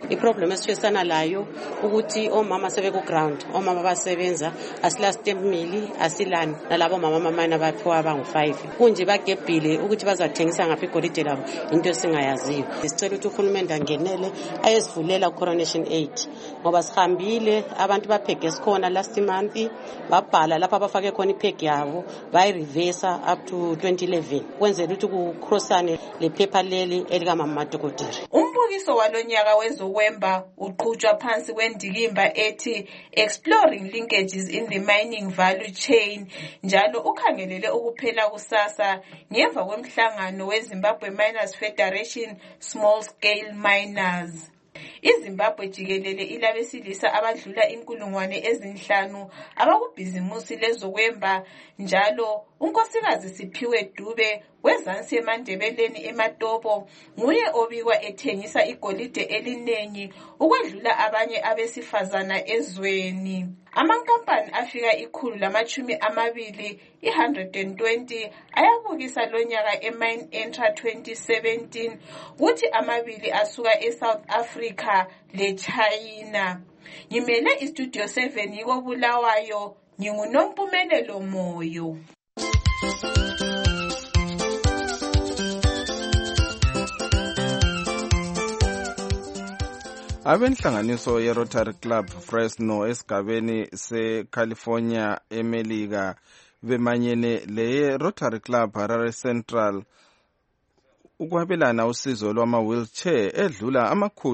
iproblem esifesana layo ukuthi omama sebeku-ground, omama basebenza, asila stamp mill, asilani, nalabo mama mamana baphiwa abangu-5 kunje bagebhile ukuthi bazathengisa ngaphi igolide labo into esingayaziyo. Sicela ukuthi uhulumende angenele ayesivulela ku-Coronation 8 ngoba sihambile abantu baphege sikhona last month babhala lapha abafake khona iphegi yabo bayirivesa up to 2011 kwenzela ukuthi kucrossane lephepha leli elikamama Madokotela. Umbukiso walonyaka wezokwemba uqhutshwa phansi kwendikimba ethi Exploring Linkages in the Mining Value Chain njalo ukhangelele ukuphela kusasa ngemva kwemhlangano weZimbabwe Miners Federation Small Scale Miners. iZimbabwe jikelele ilabesilisa abadlula 5,000 abakubhizimusi lezokwemba njalo unkosikazi Siphiwe Dube wezansi eMandebeleni eMatopo nguye obikwa ethengisa igolide elinengi ukwedlula abanye abesifazana ezweni. Amankampani afika 120 120 ayabukisa lonyaka eMine Entra 2017 kuthi amabili asuka eSouth Africa leChina. Ngimele iStudio 7 yiko Bulawayo, nginguNompumelelo Moyo. Abenhlanganiso ye-Rotary Club Fresno esigabeni se-California eMelika bemanyene leye-Rotary Club Harare Central ukwabelana usizo lwama-wheelchair edlula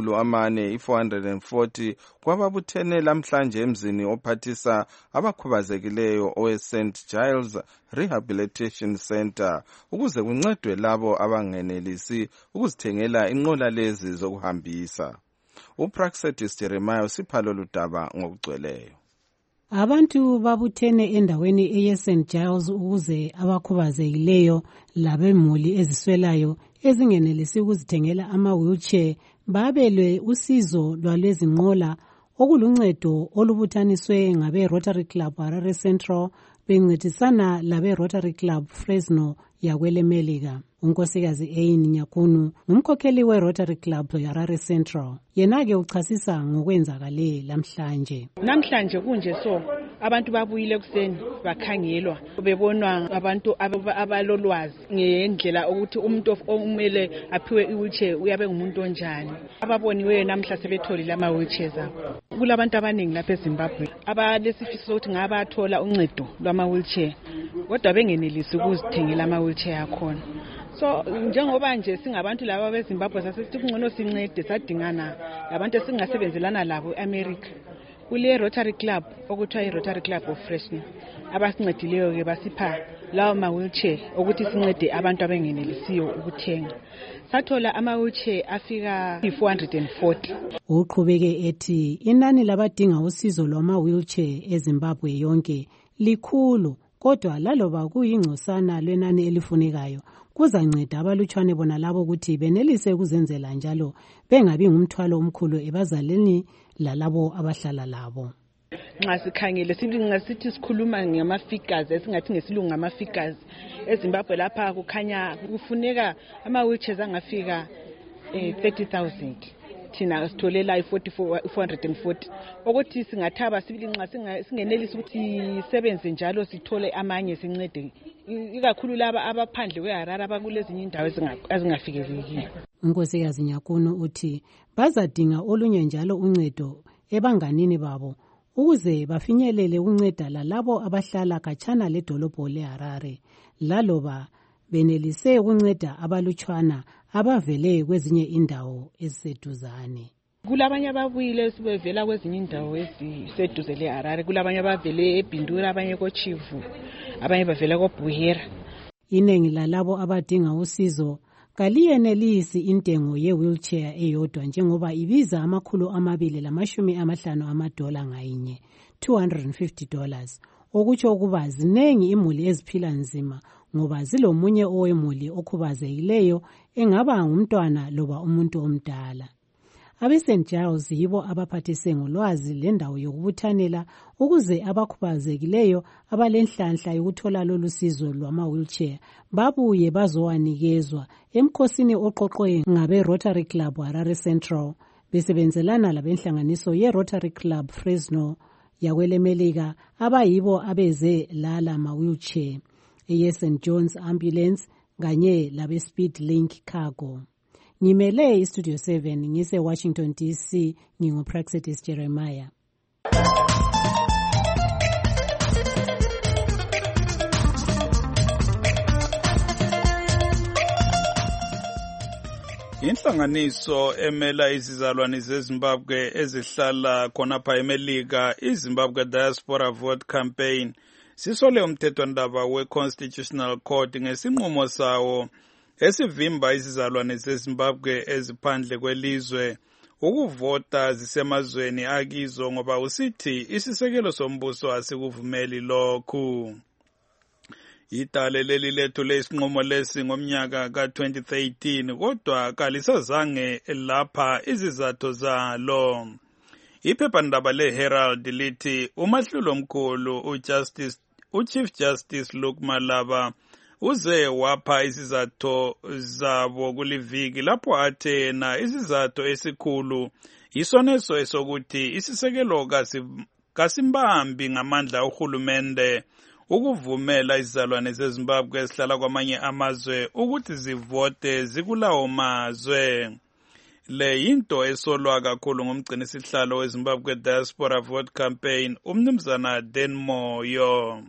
440 kwababuthene lamhlanje emzini ophathisa abakhubazekileyo owe-St. Giles Rehabilitation Center ukuze kuncedwe labo abangenelisi ukuzithengela inqola lezi zokuhambisa. uPraxedis Jeremiah siphalo ludaba ngokugcweleyo. Abantu babuthene endaweni eye-St. Giles ukuze abakhubazekileyo labemuli eziswelayo ezingenelisi ukuzithengela ama-wheelchair babelwe usizo lwalezi nqola okuluncedo olubuthaniswe ngabe-Rotary Club Harare Central bencedisana labe-Rotary Club Fresno yakwelemelika. Unkosikazi Ain Nyakunu ngumkhokheli we-Rotary Club Harare Central. Yena-ke uchasisa ngokwenzakale lamhlanje. Namhlanje kunje so abantu babuyile kuseni bakhangelwa bebonwa abantu abalolwazi ngendlela ukuthi umuntu omele aphiwe i-wheelchair uyabe ngumuntu onjani. Ababoniweyo namhla sebetholile ama-wheelchairs abo. Kulabantu abaningi lapha eZimbabwe abalesifiso sokuthi ngabathola uncedo lwama-wheelchair kodwa bengenelisi ukuzithengela ama-wheelchair akhona. So njengoba nje singabantu laba beZimbabwe sasithi kungcono sincede sadingana labantu esingasebenzelana labo eAmerica. Kule Rotary Club okuthiwa iRotary Club of Fresno abasincedileyo ke basipha lawo ma-wheelchair ukuthi sincede abantu abangenelisiyo ukuthenga. Sathola ama-wheelchair afika 440. Uqhubeke ethi inani labadinga usizo lwama-wheelchair eZimbabwe yonke likhulu kodwa laloba kuyingcosana lwenani elifunekayo kuzanceda abalutshwane bona labo ukuthi benelise ukuzenzela njalo bengabi ngumthwalo omkhulu ebazaleni lalabo abahlala labo. Nxa sikhangele sithi sikhuluma ngama-figures esingathi ngesilungu ngama-figures eZimbabwe lapha kukhanya kufuneka ama-wheelchairs angafika 30,000. Thina sitholela 440 ukuthi singathaba sibili nxa singenelisi ukuthi sisebenze njalo sithole amanye sincede ikakhulu laba abaphandle kweHarare abakulezinye indawo ezingafikeleki. Unkosikazi Nyakunu uthi bazadinga olunye njalo uncedo ebanganini babo ukuze bafinyelele ukunceda lalabo abahlala khatshana ledolobho leHarare laloba benelise ukunceda abalutshwana abavele kwezinye indawo eziseduzane. Kulabanye ababuyile sebevela kwezinye indawo eziseduze leHarare, kulabanye abavele eBindura, abanye koChivu, abanye bavela koBuhera. Inengi lalabo abadinga usizo kaliyenelisi intengo ye-wheelchair eyodwa njengoba ibiza $250 ngayinye, $250, okutsho ukuba ziningi imuli eziphila nzima ngoba zilomunye owemuli okhubazekileyo engaba ngumntwana loba umuntu omdala. Abe-St. Giles yibo abaphathise ngolwazi lendawo yokubuthanela ukuze abakhubazekileyo abalenhlanhla yokuthola lolu sizo lwama-wheelchair babuye bazowanikezwa emkhosini oqoqwe ngabe-Rotary Club Harare Central besebenzelana labenhlanganiso ye-Rotary Club Fresno yakwelemelika abayibo abeze lala ma-wheelchair ye-St. John's Ambulance kanye labe-Speed Link Cargo. Ngimele iStudio 7 ngise-Washington DC, ngingu-Praxedis Jeremiah. Inhlanganiso emela izizalwane zeZimbabwe ezihlala khonapha eMelika, iZimbabwe Diaspora Vote Campaign, sisole umthethwandaba we-Constitutional Court ngesinqumo sawo esivimba izizalwane zeZimbabwe eziphandle kwelizwe ukuvota zisemazweni akizo ngoba usithi isisekelo sombuso asikuvumeli lokhu. Idale leli lethu lesinqumo lesi ngomnyaka ka-2013 kodwa kalisazange lapha izizathu zalo. Iphephandaba le-Herald lithi umahlulo omkhulu uChief Justice Luke Malaba uze wapha izizathu zabo kuliviki lapho athena isizathu esikhulu isoneso esokuthi isisekelo kasimbambi ngamandla uhulumende ukuvumela izizalwane zeZimbabwe ezihlala kwamanye amazwe ukuthi zivote zikulawo mazwe. Le yinto esolwa kakhulu ngumgcinisihlalo weZimbabwe Diaspora Vote Campaign uMnumzana Dan Moyo.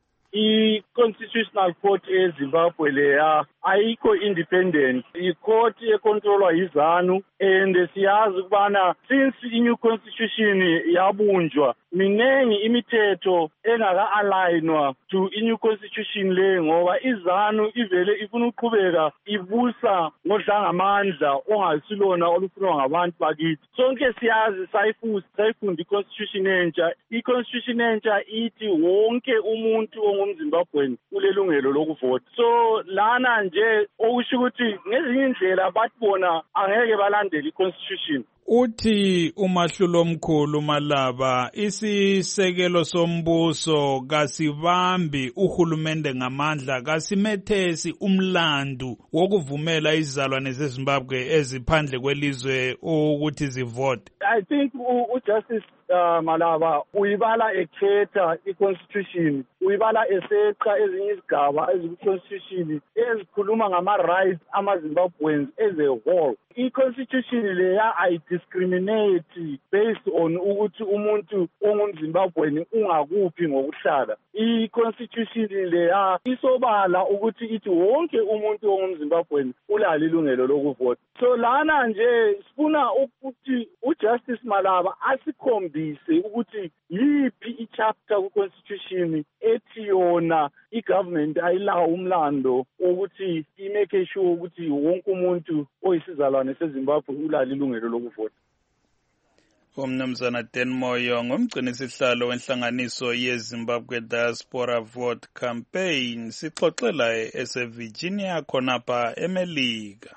I-Constitutional Court eZimbabwe leya ayikho independent, i-court econtrolwa yiZANU, and siyazi ukubana since i-new constitution yabunjwa minengi imithetho engaka-align to i-new constitution le ngoba iZANU ivele ifuna uqhubeka ibusa ngodlangamandla ongasilona olufunwa ngabantu bakithi. Sonke siyazi sayifunda i-constitution entsha. I-constitution entsha ithi wonke umuntu ongumZimbabwean ulelungelo lokuvota. So lana nje okusho ukuthi ngezinye indlela bathi bona angeke balandele i-constitution. Uthi umahlulo omkhulu Malaba isisekelo sombuso kasibambi uhulumende ngamandla kasimethesi umlandu wokuvumela izizalwane zeZimbabwe eziphandle kwelizwe ukuthi zivote. I think uJustice Malaba uyibala ekhetha i-constitution, uyibala eseqa ezinye izigaba ezikwi-constitution ezikhuluma ngama-rights ama-Zimbabweans as a whole. I-constitution leya ayidiscriminate based on ukuthi umuntu ongumZimbabwean ungakuphi ngokuhlala. I-constitution leya isobala ukuthi ithi wonke umuntu ongumZimbabwean ulalo ilungelo lokuvota. So lana nje sifuna ukuthi uJustice Malaba asikhombise ukuthi yiphi i-chapter ku-constitution ethi yona i-government ayilawo umlando ukuthi imake sure ukuthi wonke umuntu oyisizalwane seZimbabwe ulalo ilungelo lokuvota. Umnumzana Dan Moyo ngumgcinisihlalo wenhlanganiso yeZimbabwe Diaspora Vote Campaign sixoxela eseVirginia khonapha eMelika.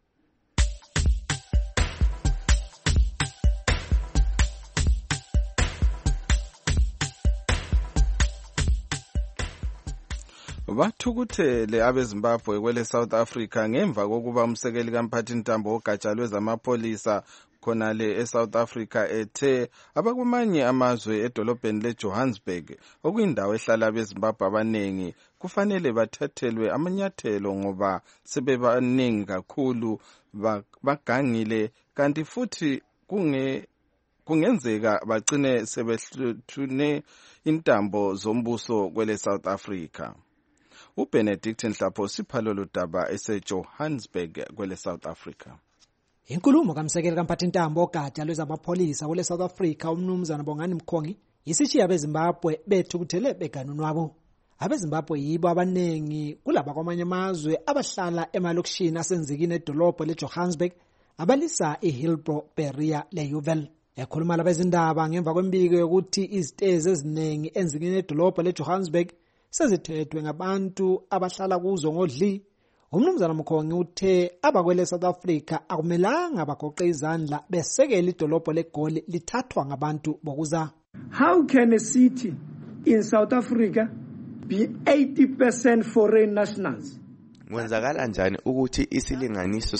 Bathukuthele abeZimbabwe kwele South Africa ngemva kokuba umsekeli kamphathintambo wogatsha lwezamapholisa khonale eSouth Africa ethe abakumanye amazwe edolobheni leJohannesburg okuyindawo ehlala abeZimbabwe abanengi kufanele bathathelwe amanyathelo ngoba sebebaningi kakhulu bagangile kanti futhi kungenzeka bagcine sebehlutshune intambo zombuso kwele South Africa. uBenedict Nhlapho siphalo lodaba eseJohannesburg kwele South Africa. Inkulumo kamsekeli kamphathintambo ogatsha lwezamapholisa kwele South Africa umnumzana Bongani Mkhongi isishiya abeZimbabwe bethukuthele beganunwabo. Abezimbabwe yibo abanengi kulaba kwamanye amazwe abahlala emalokishini asenzikini edolobho leJohannesburg abalisa iHillbrow, Berea leUval. Ekhuluma labezindaba ngemva kwembiko yokuthi izitezi eziningi enzikini edolobho leJohannesburg sezithethwe ngabantu abahlala kuzo ngodli. Umnumzana Mkhongi uthe abakwele South Africa akumelanga bagoqe izandla besekela idolobho leGoli lithathwa ngabantu bokuza. How can a city in South Africa be 80% foreign nationals Kwenzakala njani ukuthi isilinganiso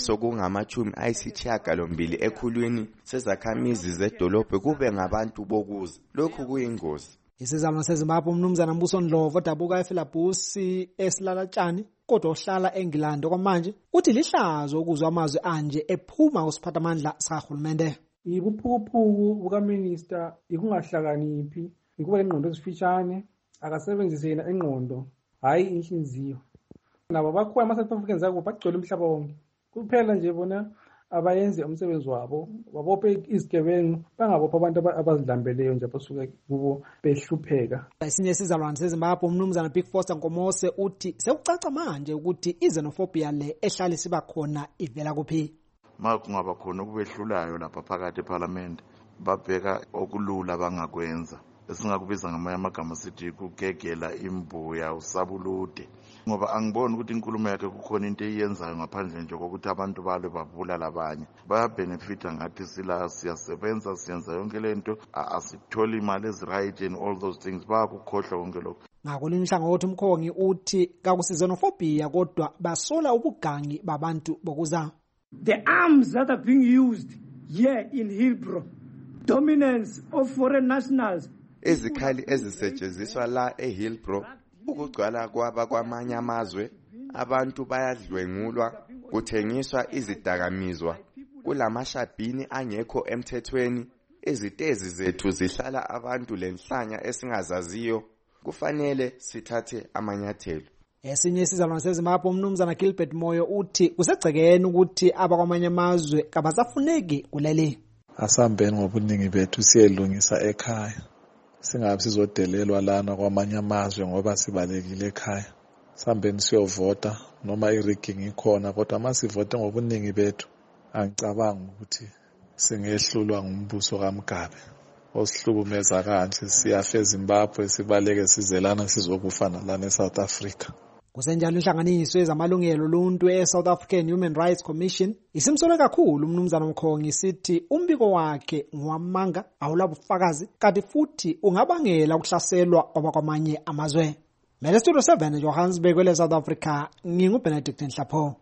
sokungama-80 ekhulwini sezakhamizi zedolobhe kube ngabantu bokuza? Lokhu kuyingozi. Isizalwane seZimbabwe umnumzana Mbuso Ndlovu odabuka eFilabusi esilalatshani kodwa ohlala eNgilandi kwamanje uthi lihlazo ukuzwa amazwi anje ephuma kusiphathamandla sikahulumende. Ibuphukuphuku bukaminister ikungahlakaniphi, ikuba ingqondo ezifishane, akasebenzise yena ingqondo hayi inhliziyo. Nabo bakhona ama-South Africans abo bagcwele umhlaba wonke. Kuphela nje bona abayenze umsebenzi wabo, babophe izigebengu, bangabopha abantu abazidlambeleyo nje abasuke kubo behlupheka. Esinye isizalwane seZimbabwe umnumzana Big Foster Nkomosi uthi sekucaca manje ukuthi izenophobia le ehlala siba khona ivela kuphi. Kungaba khona okubehlulayo lapha phakathi eParliament, babheka okulula bangakwenza. Esingakubiza ngamanye amagama sithi kugegela imbuya usabulude, ngoba angiboni ukuthi inkulumo yakhe kukhona into eyenzayo ngaphandle nje kokuthi abantu balo babulala abanye. Bayabenefita ngathi siyasebenza siyenza yonke lento, asitholi imali eziright and all those things, bayakukhohlwa konke lokho. Ngakolunye uhlangothi umkhongi uthi kakusizenophobia kodwa basola ubugangi babantu bokuza. The arms that are being used here in Hillbrow, dominance of foreign nationals. Izikhali ezisetshenziswa la eHillbrow, ukugcwala kwamanye amazwe, abantu bayadlwengulwa, kuthengiswa izidakamizwa, kulamashabhini angekho emthethweni, izitezi zethu zihlala abantu lenhlanya esingazaziyo, kufanele sithathe amanyathelo. Esinye isizalwane seZimbabwe umnumzana Gilbert Moyo uthi kusegcekeni ukuthi abakwamanye amazwe kabasafuneki kuleli. Asambeni ngobuningi bethu siyelungisa ekhaya, singabe sizodelelwa lana kwamanye amazwe ngoba sibalekile ekhaya. Sambeni siyovota noma i-rigging ikhona, kodwa masivote ngobuningi bethu angicabanga ukuthi singehlulwa ngumbuso kaMgabe osihlukumeza kanje. Siyafe eZimbabwe sibaleke sizelana sizokufa nalana eSouth Africa. Kusenjalo inhlanganiso ezamalungelo oluntu eSouth African Human Rights Commission isimsole kakhulu umnumzana Mkhongi sithi umbiko wakhe ngwamanga awulabufakazi kanti futhi ungabangela ukuhlaselwa kwabakwamanye amazwe. Mele Studio 7 Johannesburg kwele South Africa, nginguBenedict Nhlapho.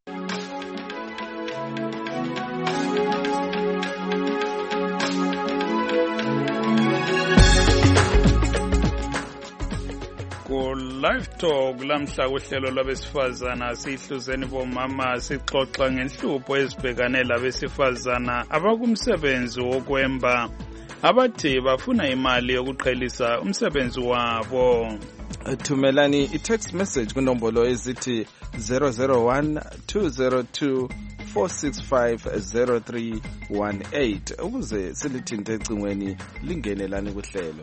Live Talk lamhla kuhlelo lwabesifazana sihluzeni bomama sixoxa ngenhlupho ezibhekane labesifazana abakumsebenzi wokwemba abathi bafuna imali yokuqhelisa umsebenzi wabo. Thumelani i-text message kunombolo ezithi 001-202-465-0318 ukuze silithinte ecingweni lingenelani kuhlelo.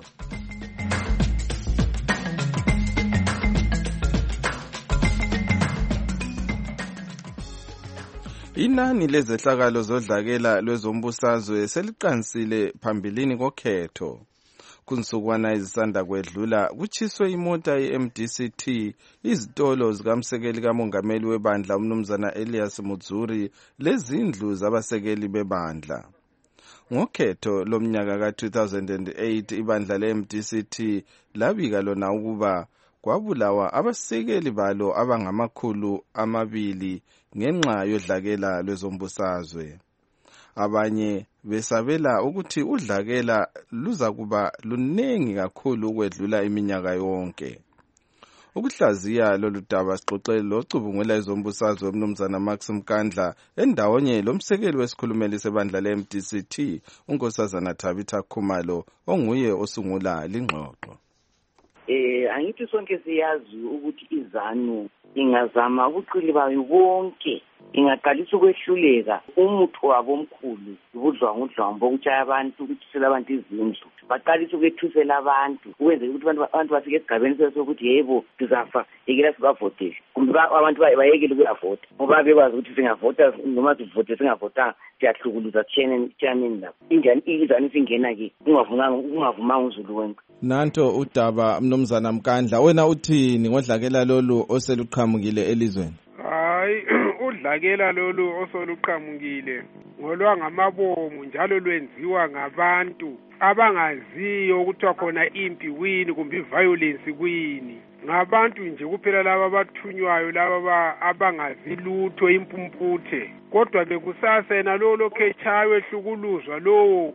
Inani lezehlakalo zodlakela lwezombusazwe seliqansile phambilini kokhetho. Kunsukwana ezisanda kwedlula kuchiswe imota ye-MDCT izitolo zikamsekeli kamongameli webandla umnumzana Elias Mudzuri lezindlu zabasekeli bebandla. Ngokhetho lomnyaka ka-2008 ibandla le-MDCT labika lona ukuba kwabulawa abasekeli balo abangama200 ngenxa yodlakela lwezombusazwe. Abanye besabela ukuthi udlakela luza kuba luningi kakhulu ukwedlula iminyaka yonke. Ukuhlaziya lolu daba sixoxele locubungula ezombusazwe umnumzana Max Mkandla endawonye lomsekeli wesikhulumeli sebandla le-MDCT unkosazana Tabitha Khumalo onguye osungula lingxoxo. Angithi sonke siyazi ukuthi izanu ingazama ubuqili bayo bonke ingaqalisa ukwehluleka umuthi wabo omkhulu ubudlwangudlwambo ukutshaya abantu ukuthusela abantu izindlu baqalisa ukwethusela abantu ukwenzela ukuthi abantu bafike esigabeni sokuthi yebo sizafa yekela sibavotele kumbe abantu bayekele ukuyavota ngoba bekwazi ukuthi singavota noma sivote singavotanga siyahlukuluza tshiyaneni lapho injani izanu singena-ke ungavumanga uzulu wenke. Nanto udaba mnumzana Mkandla, wena uthini ngodlakela lolu oseluqhamukile elizweni? Hayi, udlakela lolu osoluqhamukile ngolwangamabomu njalo lwenziwa ngabantu abangaziyo ukuthi khona impi kwini kumbe violence kwini ngabantu nje kuphela laba abathunywayo laba abangazi lutho impumputhe. Kodwa bekusasa yena lo lokho echayo ehlukuluzwa lo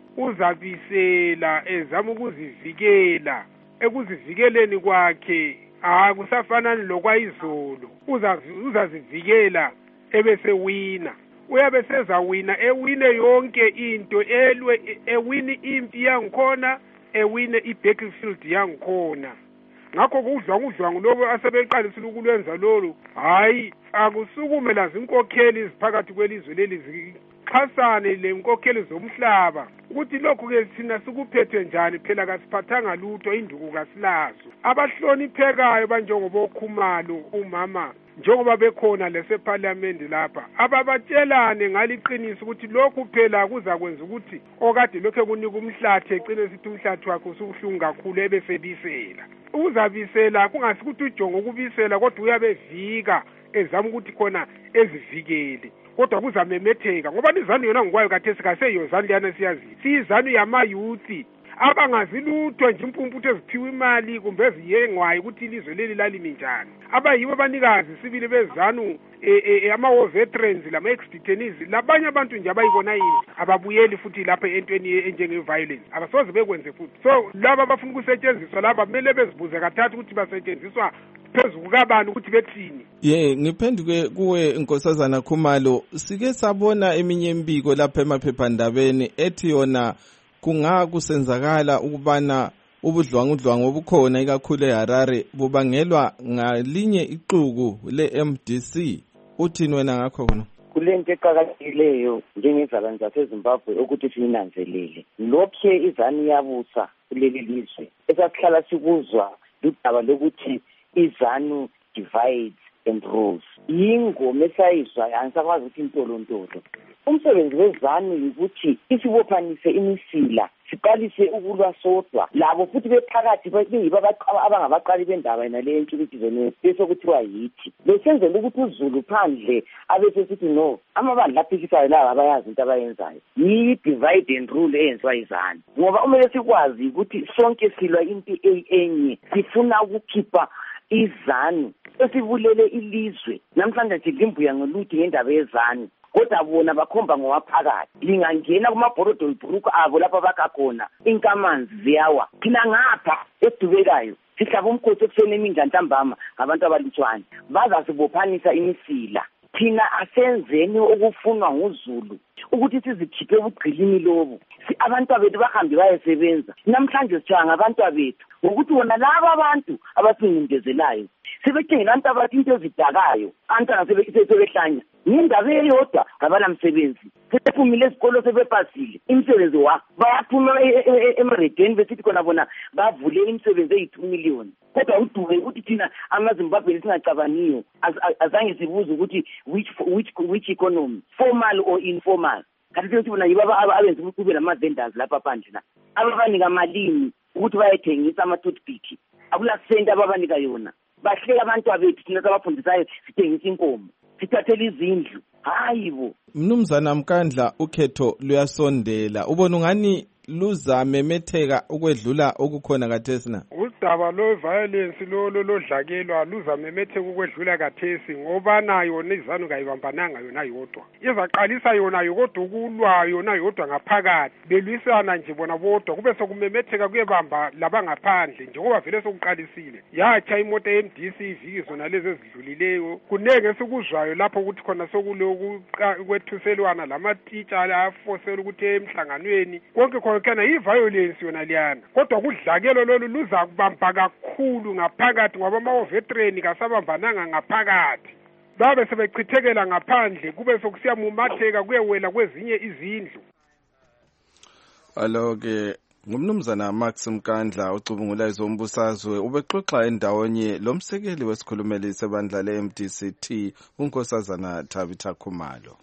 uzabisela ezama ukuzivikela. Ekuzivikeleni kwakhe akusafanani lokwayizolo. Uzazivikela ebese wina. Uyabe sezawina ewine yonke into ewine impi yangikhona ewine i-battlefield yangikhona. Ngakho kudlwangudlwangu lobo asebeqalisile ukulwenza lolu hayi akusukume lazi inkokheli ziphakathi kwelizwe leli zixhasane le nkokheli zomhlaba ukuthi lokhu ke thina sikuphethe njani phela kasiphathanga lutho induku kasilazo. Abahloniphekayo banjengobokhumalo umama njengoba bekhona leseparliament lapha ababatshelane ngaliqiniso ukuthi lokhu phela kuzakwenza ukuthi okade lokho kunika umhlathi egcine sithi umhlathi wakhe usubuhlungu kakhulu ebesebisela. Uzabisela kungasikuthi ujonga ukubisela kodwa uyabevika ezama ukuthi khona ezivikele. Kodwa kuzamemetheka ngoba izanu yona ngikwayo kathesi kaseyo zanu liyana siyazi siyizanu yamayuthi abangazi lutho nje impumputhe eziphiwa imali kumbe eziyengwayo ukuthi ilizwe leli lalimi njani. Abayibo abanikazi sibili bezanu ama veterans lama ex-detainees labanye abantu nje abayibona yini ababuyeli futhi lapha entweni enjenge violence abasoze bekwenze futhi. So laba abafuna ukusetshenziswa laba kumele bezibuze kathathu ukuthi basetshenziswa phezulu kabani ukuthi bethini. Ngiphenduke kuwe Nkosazana Khumalo, sike sabona eminye imbiko lapha emaphephandabeni ethi yona kungakusenzakala ukubana ubudlwangudlwangu obukhona ikakhulu eHarare bubangelwa ngalinye ixuku le-MDC. Uthini wena ngakho khona? Kulento eqhakathekileyo njengezabani zaseZimbabwe ukuthi siyinanzelele lokhu izanu yabusa kuleli lizwe esasihlala sikuzwa udaba lokuthi izanu divides and rules. Ingoma esayizwa angisakwazi ukuthi intolontolo. Umsebenzi wezanu ukuthi isibophanise imisila siqalise ukulwa sodwa labo futhi bephakathi bayiba abangabaqali bendaba yena le ntshukuthizene bese kuthiwa yithi besenzele ukuthi uZulu phandle abese sithi no amabandla aphikisayo laba abayazi into abayenzayo yi-divide and rule eyenziwa izanu ngoba umele sikwazi ukuthi sonke silwa into enye sifuna ukukhipha izanu esivulele ilizwe namhlanje nje limbuya ngoluthi ngendaba yezanu kodwa bona bakhomba ngowaphakathi lingangena kumabhorodo ibhuruku abo lapha bakakhona inkamanzi ziyawa thina ngapha edubekayo sihlaba umkhosi ekuseni emindla ntambama ngabantu abalutshwane bazasibophanisa imisila thina asenzeni okufunwa nguZulu ukuthi sizikhiphe ubugqilini lobo abantu bethu bahambe bayesebenza namhlanje sijanga abantu bethu ngokuthi wona laba abantu abasingindezelayo sebethengela abantu abathi into ezidakayo antana sebehlanya indaba eyodwa ngabanamsebenzi sephumile ezikolo sebepasile imisebenzi bayaphuma emaredeni besithi khona bona bavule imisebenzi eyi-2 million kodwa uduke ukuthi thina amaZimbabwe singacabaniyo azange sibuze ukuthi which economy formal or informal kanti ukuthi bona yibo abenza ukuthi kube nama-vendors lapha phandle la ababanika malini ukuthi bayethengisa ama-toothpick akulasenti ababanika yona bahleka abantu abethu thina sabafundisayo sithengisa inkomo sithathele izindlu hayibo. Mnumzana Mkandla, ukhetho luyasondela ubona ungani luzamemetheka ukwedlula okukhona kathesi na? Udaba lo-violence lodlakelwa luzamemetheka ukwedlula kathesi ngoba nayo izanu kayibambananga yona yodwa izaqalisa yona kodwa ukulwa yona yodwa ngaphakathi belwisana nje bona bodwa kube sokumemetheka kuyebamba labangaphandle njengoba vele sokuqalisile yatsha imoto ye-MDC iviki zona lezi ezidlulileyo kunenge esikuzwayo lapho ukuthi khona sokulokuthuselwana lamatitsha afosela ukuthi emhlanganweni konke khona yi-violence yona liyana kodwa kudlakelo lolu luza kubamba kakhulu ngaphakathi ngoba ama-veteran kasabambananga ngaphakathi babe sebechithekela ngaphandle kube sokusiyamumatheka kuyewela kwezinye izindlu. Alo-ke ngumnumzana Max Mkandla ucubungula ezombusazwe ubexoxa endawonye lomsekeli wesikhulumeli sebandla le-MDC-T uNkosazana Tabitha Khumalo.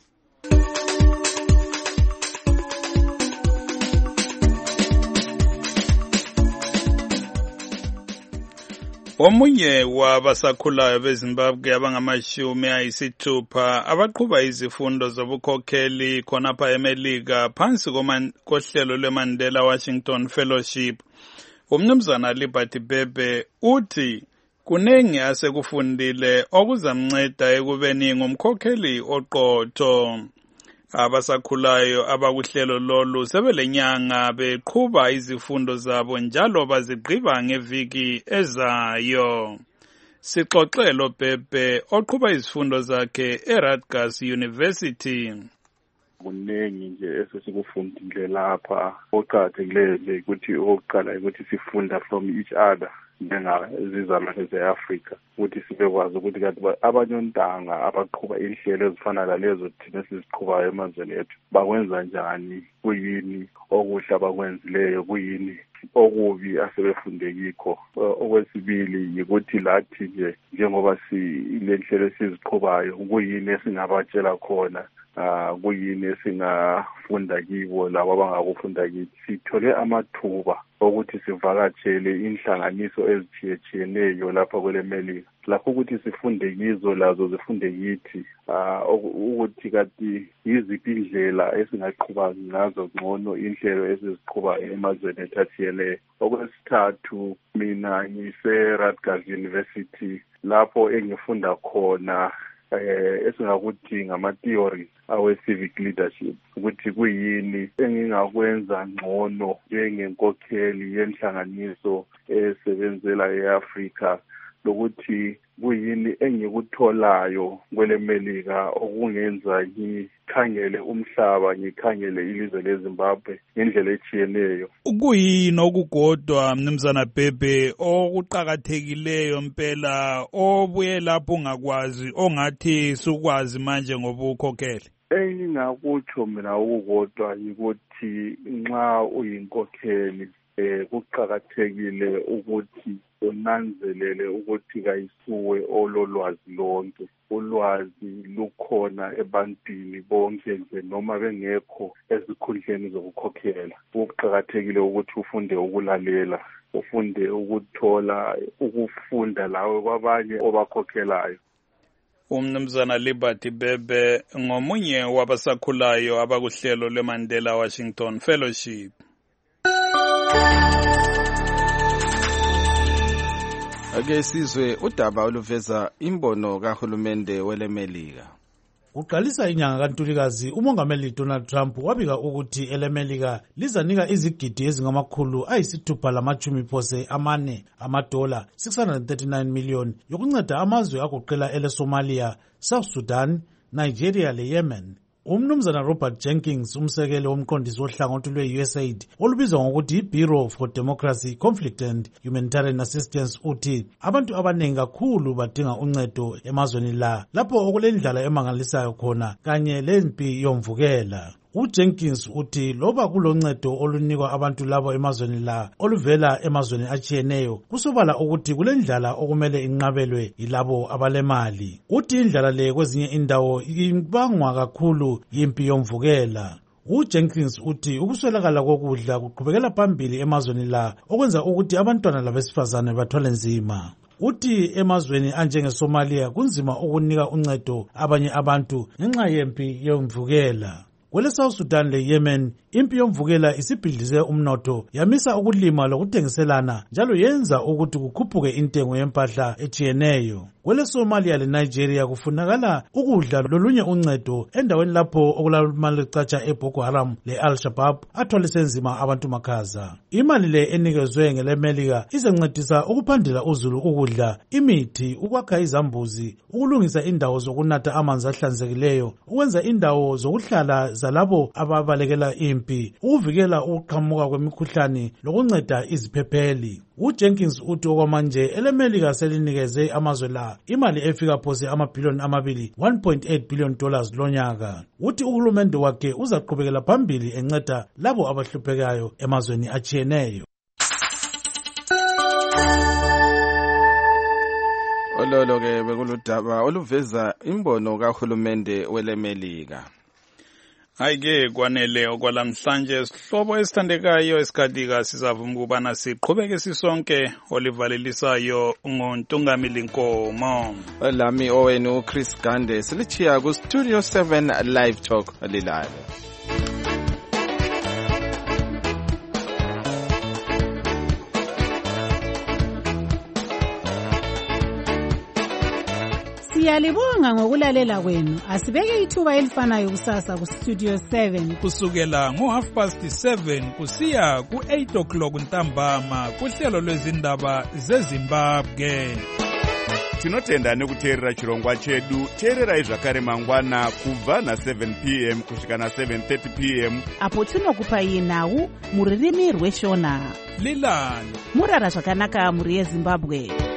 Omunye wabasakhulayo beZimbabwe abangama-60 abaqhuba izifundo zobukhokheli khonapha eMelika phansi kohlelo lweMandela Washington Fellowship. Umnumzana Liberty Bebe uthi kuningi asekufundile okuzamnceda ekubeni ngumkhokheli oqotho. Abasakhulayo abakuhlelo lolu sebelenyanga beqhuba izifundo zabo njalo bazigqiba ngeviki ezayo. Sixoxelo Bhebhe oqhuba izifundo zakhe eRutgers University. Kuningi nje esesikufundile lapha oqakathekileyo nje ukuthi oqala ukuthi sifunda from each other njengazizalwane ze-Afrika ukuthi sibekwazi ukuthi kanti abanyontanga abaqhuba inhlelo ezifana lalezo thina siziqhubayo emazweni ethu bakwenza njani, kuyini okuhle abakwenzileyo, kuyini okubi asebefunde kikho. Okwesibili yikuthi lathi nje njengoba le nhlelo esiziqhubayo kuyini esingabatshela khona, kuyini esingafunda kibo labo abangakufunda kithi. Sithole amathuba ukuthi sivakatshele inhlanganiso ezitshiyetshiyeneyo lapha kwele Melika, lapho ukuthi sifunde kizo lazo zifunde kithi, ukuthi kanti yiziphi indlela esingaqhuba ngazo ngcono inhlelo esiziqhuba emazweni ethathiyeleyo. Okwesithathu, mina ngise-Rutgers University lapho engifunda khona esingakuthi ngama-theories awe-civic leadership, ukuthi kuyini engingakwenza ngcono njengenkokheli yenhlanganiso esebenzela e-Afrika, lokuthi kuyini engikutholayo kwele Melika okungenza ngikhangele umhlaba, ngikhangele ilizwe leZimbabwe ngendlela etshiyeneyo. Kuyini okukodwa Mnumzana Bhebhe okuqakathekileyo mpela obuye lapho ungakwazi ongathi sukwazi manje ngobukhokheli? Engingakutsho mina okukodwa yikuthi nxa uyinkokheli kuqakathekile ukuthi unanzelele ukuthi kayisuwe ololwazi lonke. Ulwazi lukhona ebantwini bonke nje noma bengekho ezikhundleni zokukhokhela. Kuqakathekile ukuthi ufunde ukulalela, ufunde ukuthola, ukufunda lawe kwabanye obakhokhelayo. Umnumzana Liberty Bhebhe ngomunye wabasakhulayo abakuhlelo lweMandela Washington Fellowship. Ake sizwe udaba oluveza imbono kahulumende wele Melika. Uqalisa inyanga kaNtulikazi umongameli Donald Trump wabika ukuthi elemelika lizanika izigidi ezingamakhulu $639 $639 million yokunceda amazwe agoqela eleSomalia, South Sudan, Nigeria leYemen. Umnumzana Robert Jenkins, umsekeli womqondisi wohlangothi lwe-USAID olubizwa ngokuthi i-Bureau for Democracy, Conflict and Humanitarian Assistance, uthi abantu abaningi kakhulu badinga uncedo emazweni la lapho okulendlala emangalisayo khona kanye lempi yomvukela. uJenkins uthi loba kuloncedo olunikwa abantu labo emazweni la oluvela emazweni atshiyeneyo kusobala ukuthi kulendlala okumele inqabelwe yilabo abalemali. Uthi indlala le kwezinye indawo ibangwa kakhulu yimpi yomvukela. uJenkins uthi ukuswelakala kokudla kuqhubekela phambili emazweni la okwenza ukuthi abantwana labesifazane bathwale nzima. Uthi emazweni anjengeSomalia kunzima ukunika uncedo abanye abantu ngenxa yempi yomvukela. Kwele South Sudan leYemen, impi yomvukela isibhidlize umnotho yamisa ukulima lokuthengiselana njalo yenza ukuthi kukhuphuke intengo yempahla etshiyeneyo. Kwele Somalia leNigeria kufunakala ukudla lolunye uncedo endaweni lapho okulamacatsha eBoko Haram le-Al-Shabaab athwalise nzima abantu makhaza. Imali le enikezwe ngelemelika izancedisa ukuphandela uzulu ukudla, imithi, ukwakha izambuzi, ukulungisa indawo zokunatha amanzi ahlanzekileyo, ukwenza indawo zokuhlala zalabo ababalekela impi, ukuvikela ukuqhamuka kwemikhuhlane lokunceda iziphepheli. uJenkins uthi okwamanje elemelika selinikeze amazwe la imali efika phose amabhiliyoni amabili $1.8 billion lonyaka. Uthi uhulumende wakhe uzaqhubekela phambili enceda labo abahluphekayo emazweni atshiyeneyo. Ololo-ke bekuludaba oluveza imbono kahulumende welemelika. Ayike kwanele okwalamhlanje sihlobo esithandekayo esikhathi sizavuma ukubana siqhubeke sisonke olivalelisayo ngoNtungamili Nkomo. Lami owenu Chris Gande silichiya ku Studio 7 Live Talk lilale. Siyalibonga ngokulalela kwenu. Asibeke ithuba elifanayo kusasa ku Studio 7 kusukela ngo7:30 kusiya ku8 ntambama kuhlelo lwezindaba zeZimbabwe. Tinotenda nekuteerera chirongwa chedu. Teererai zvakare mangwana kubva na7 p.m. kusvika na7:30 p.m. apo tinokupai nhau muririmi rweshona. Lilani murara zvakanaka muri yeZimbabwe.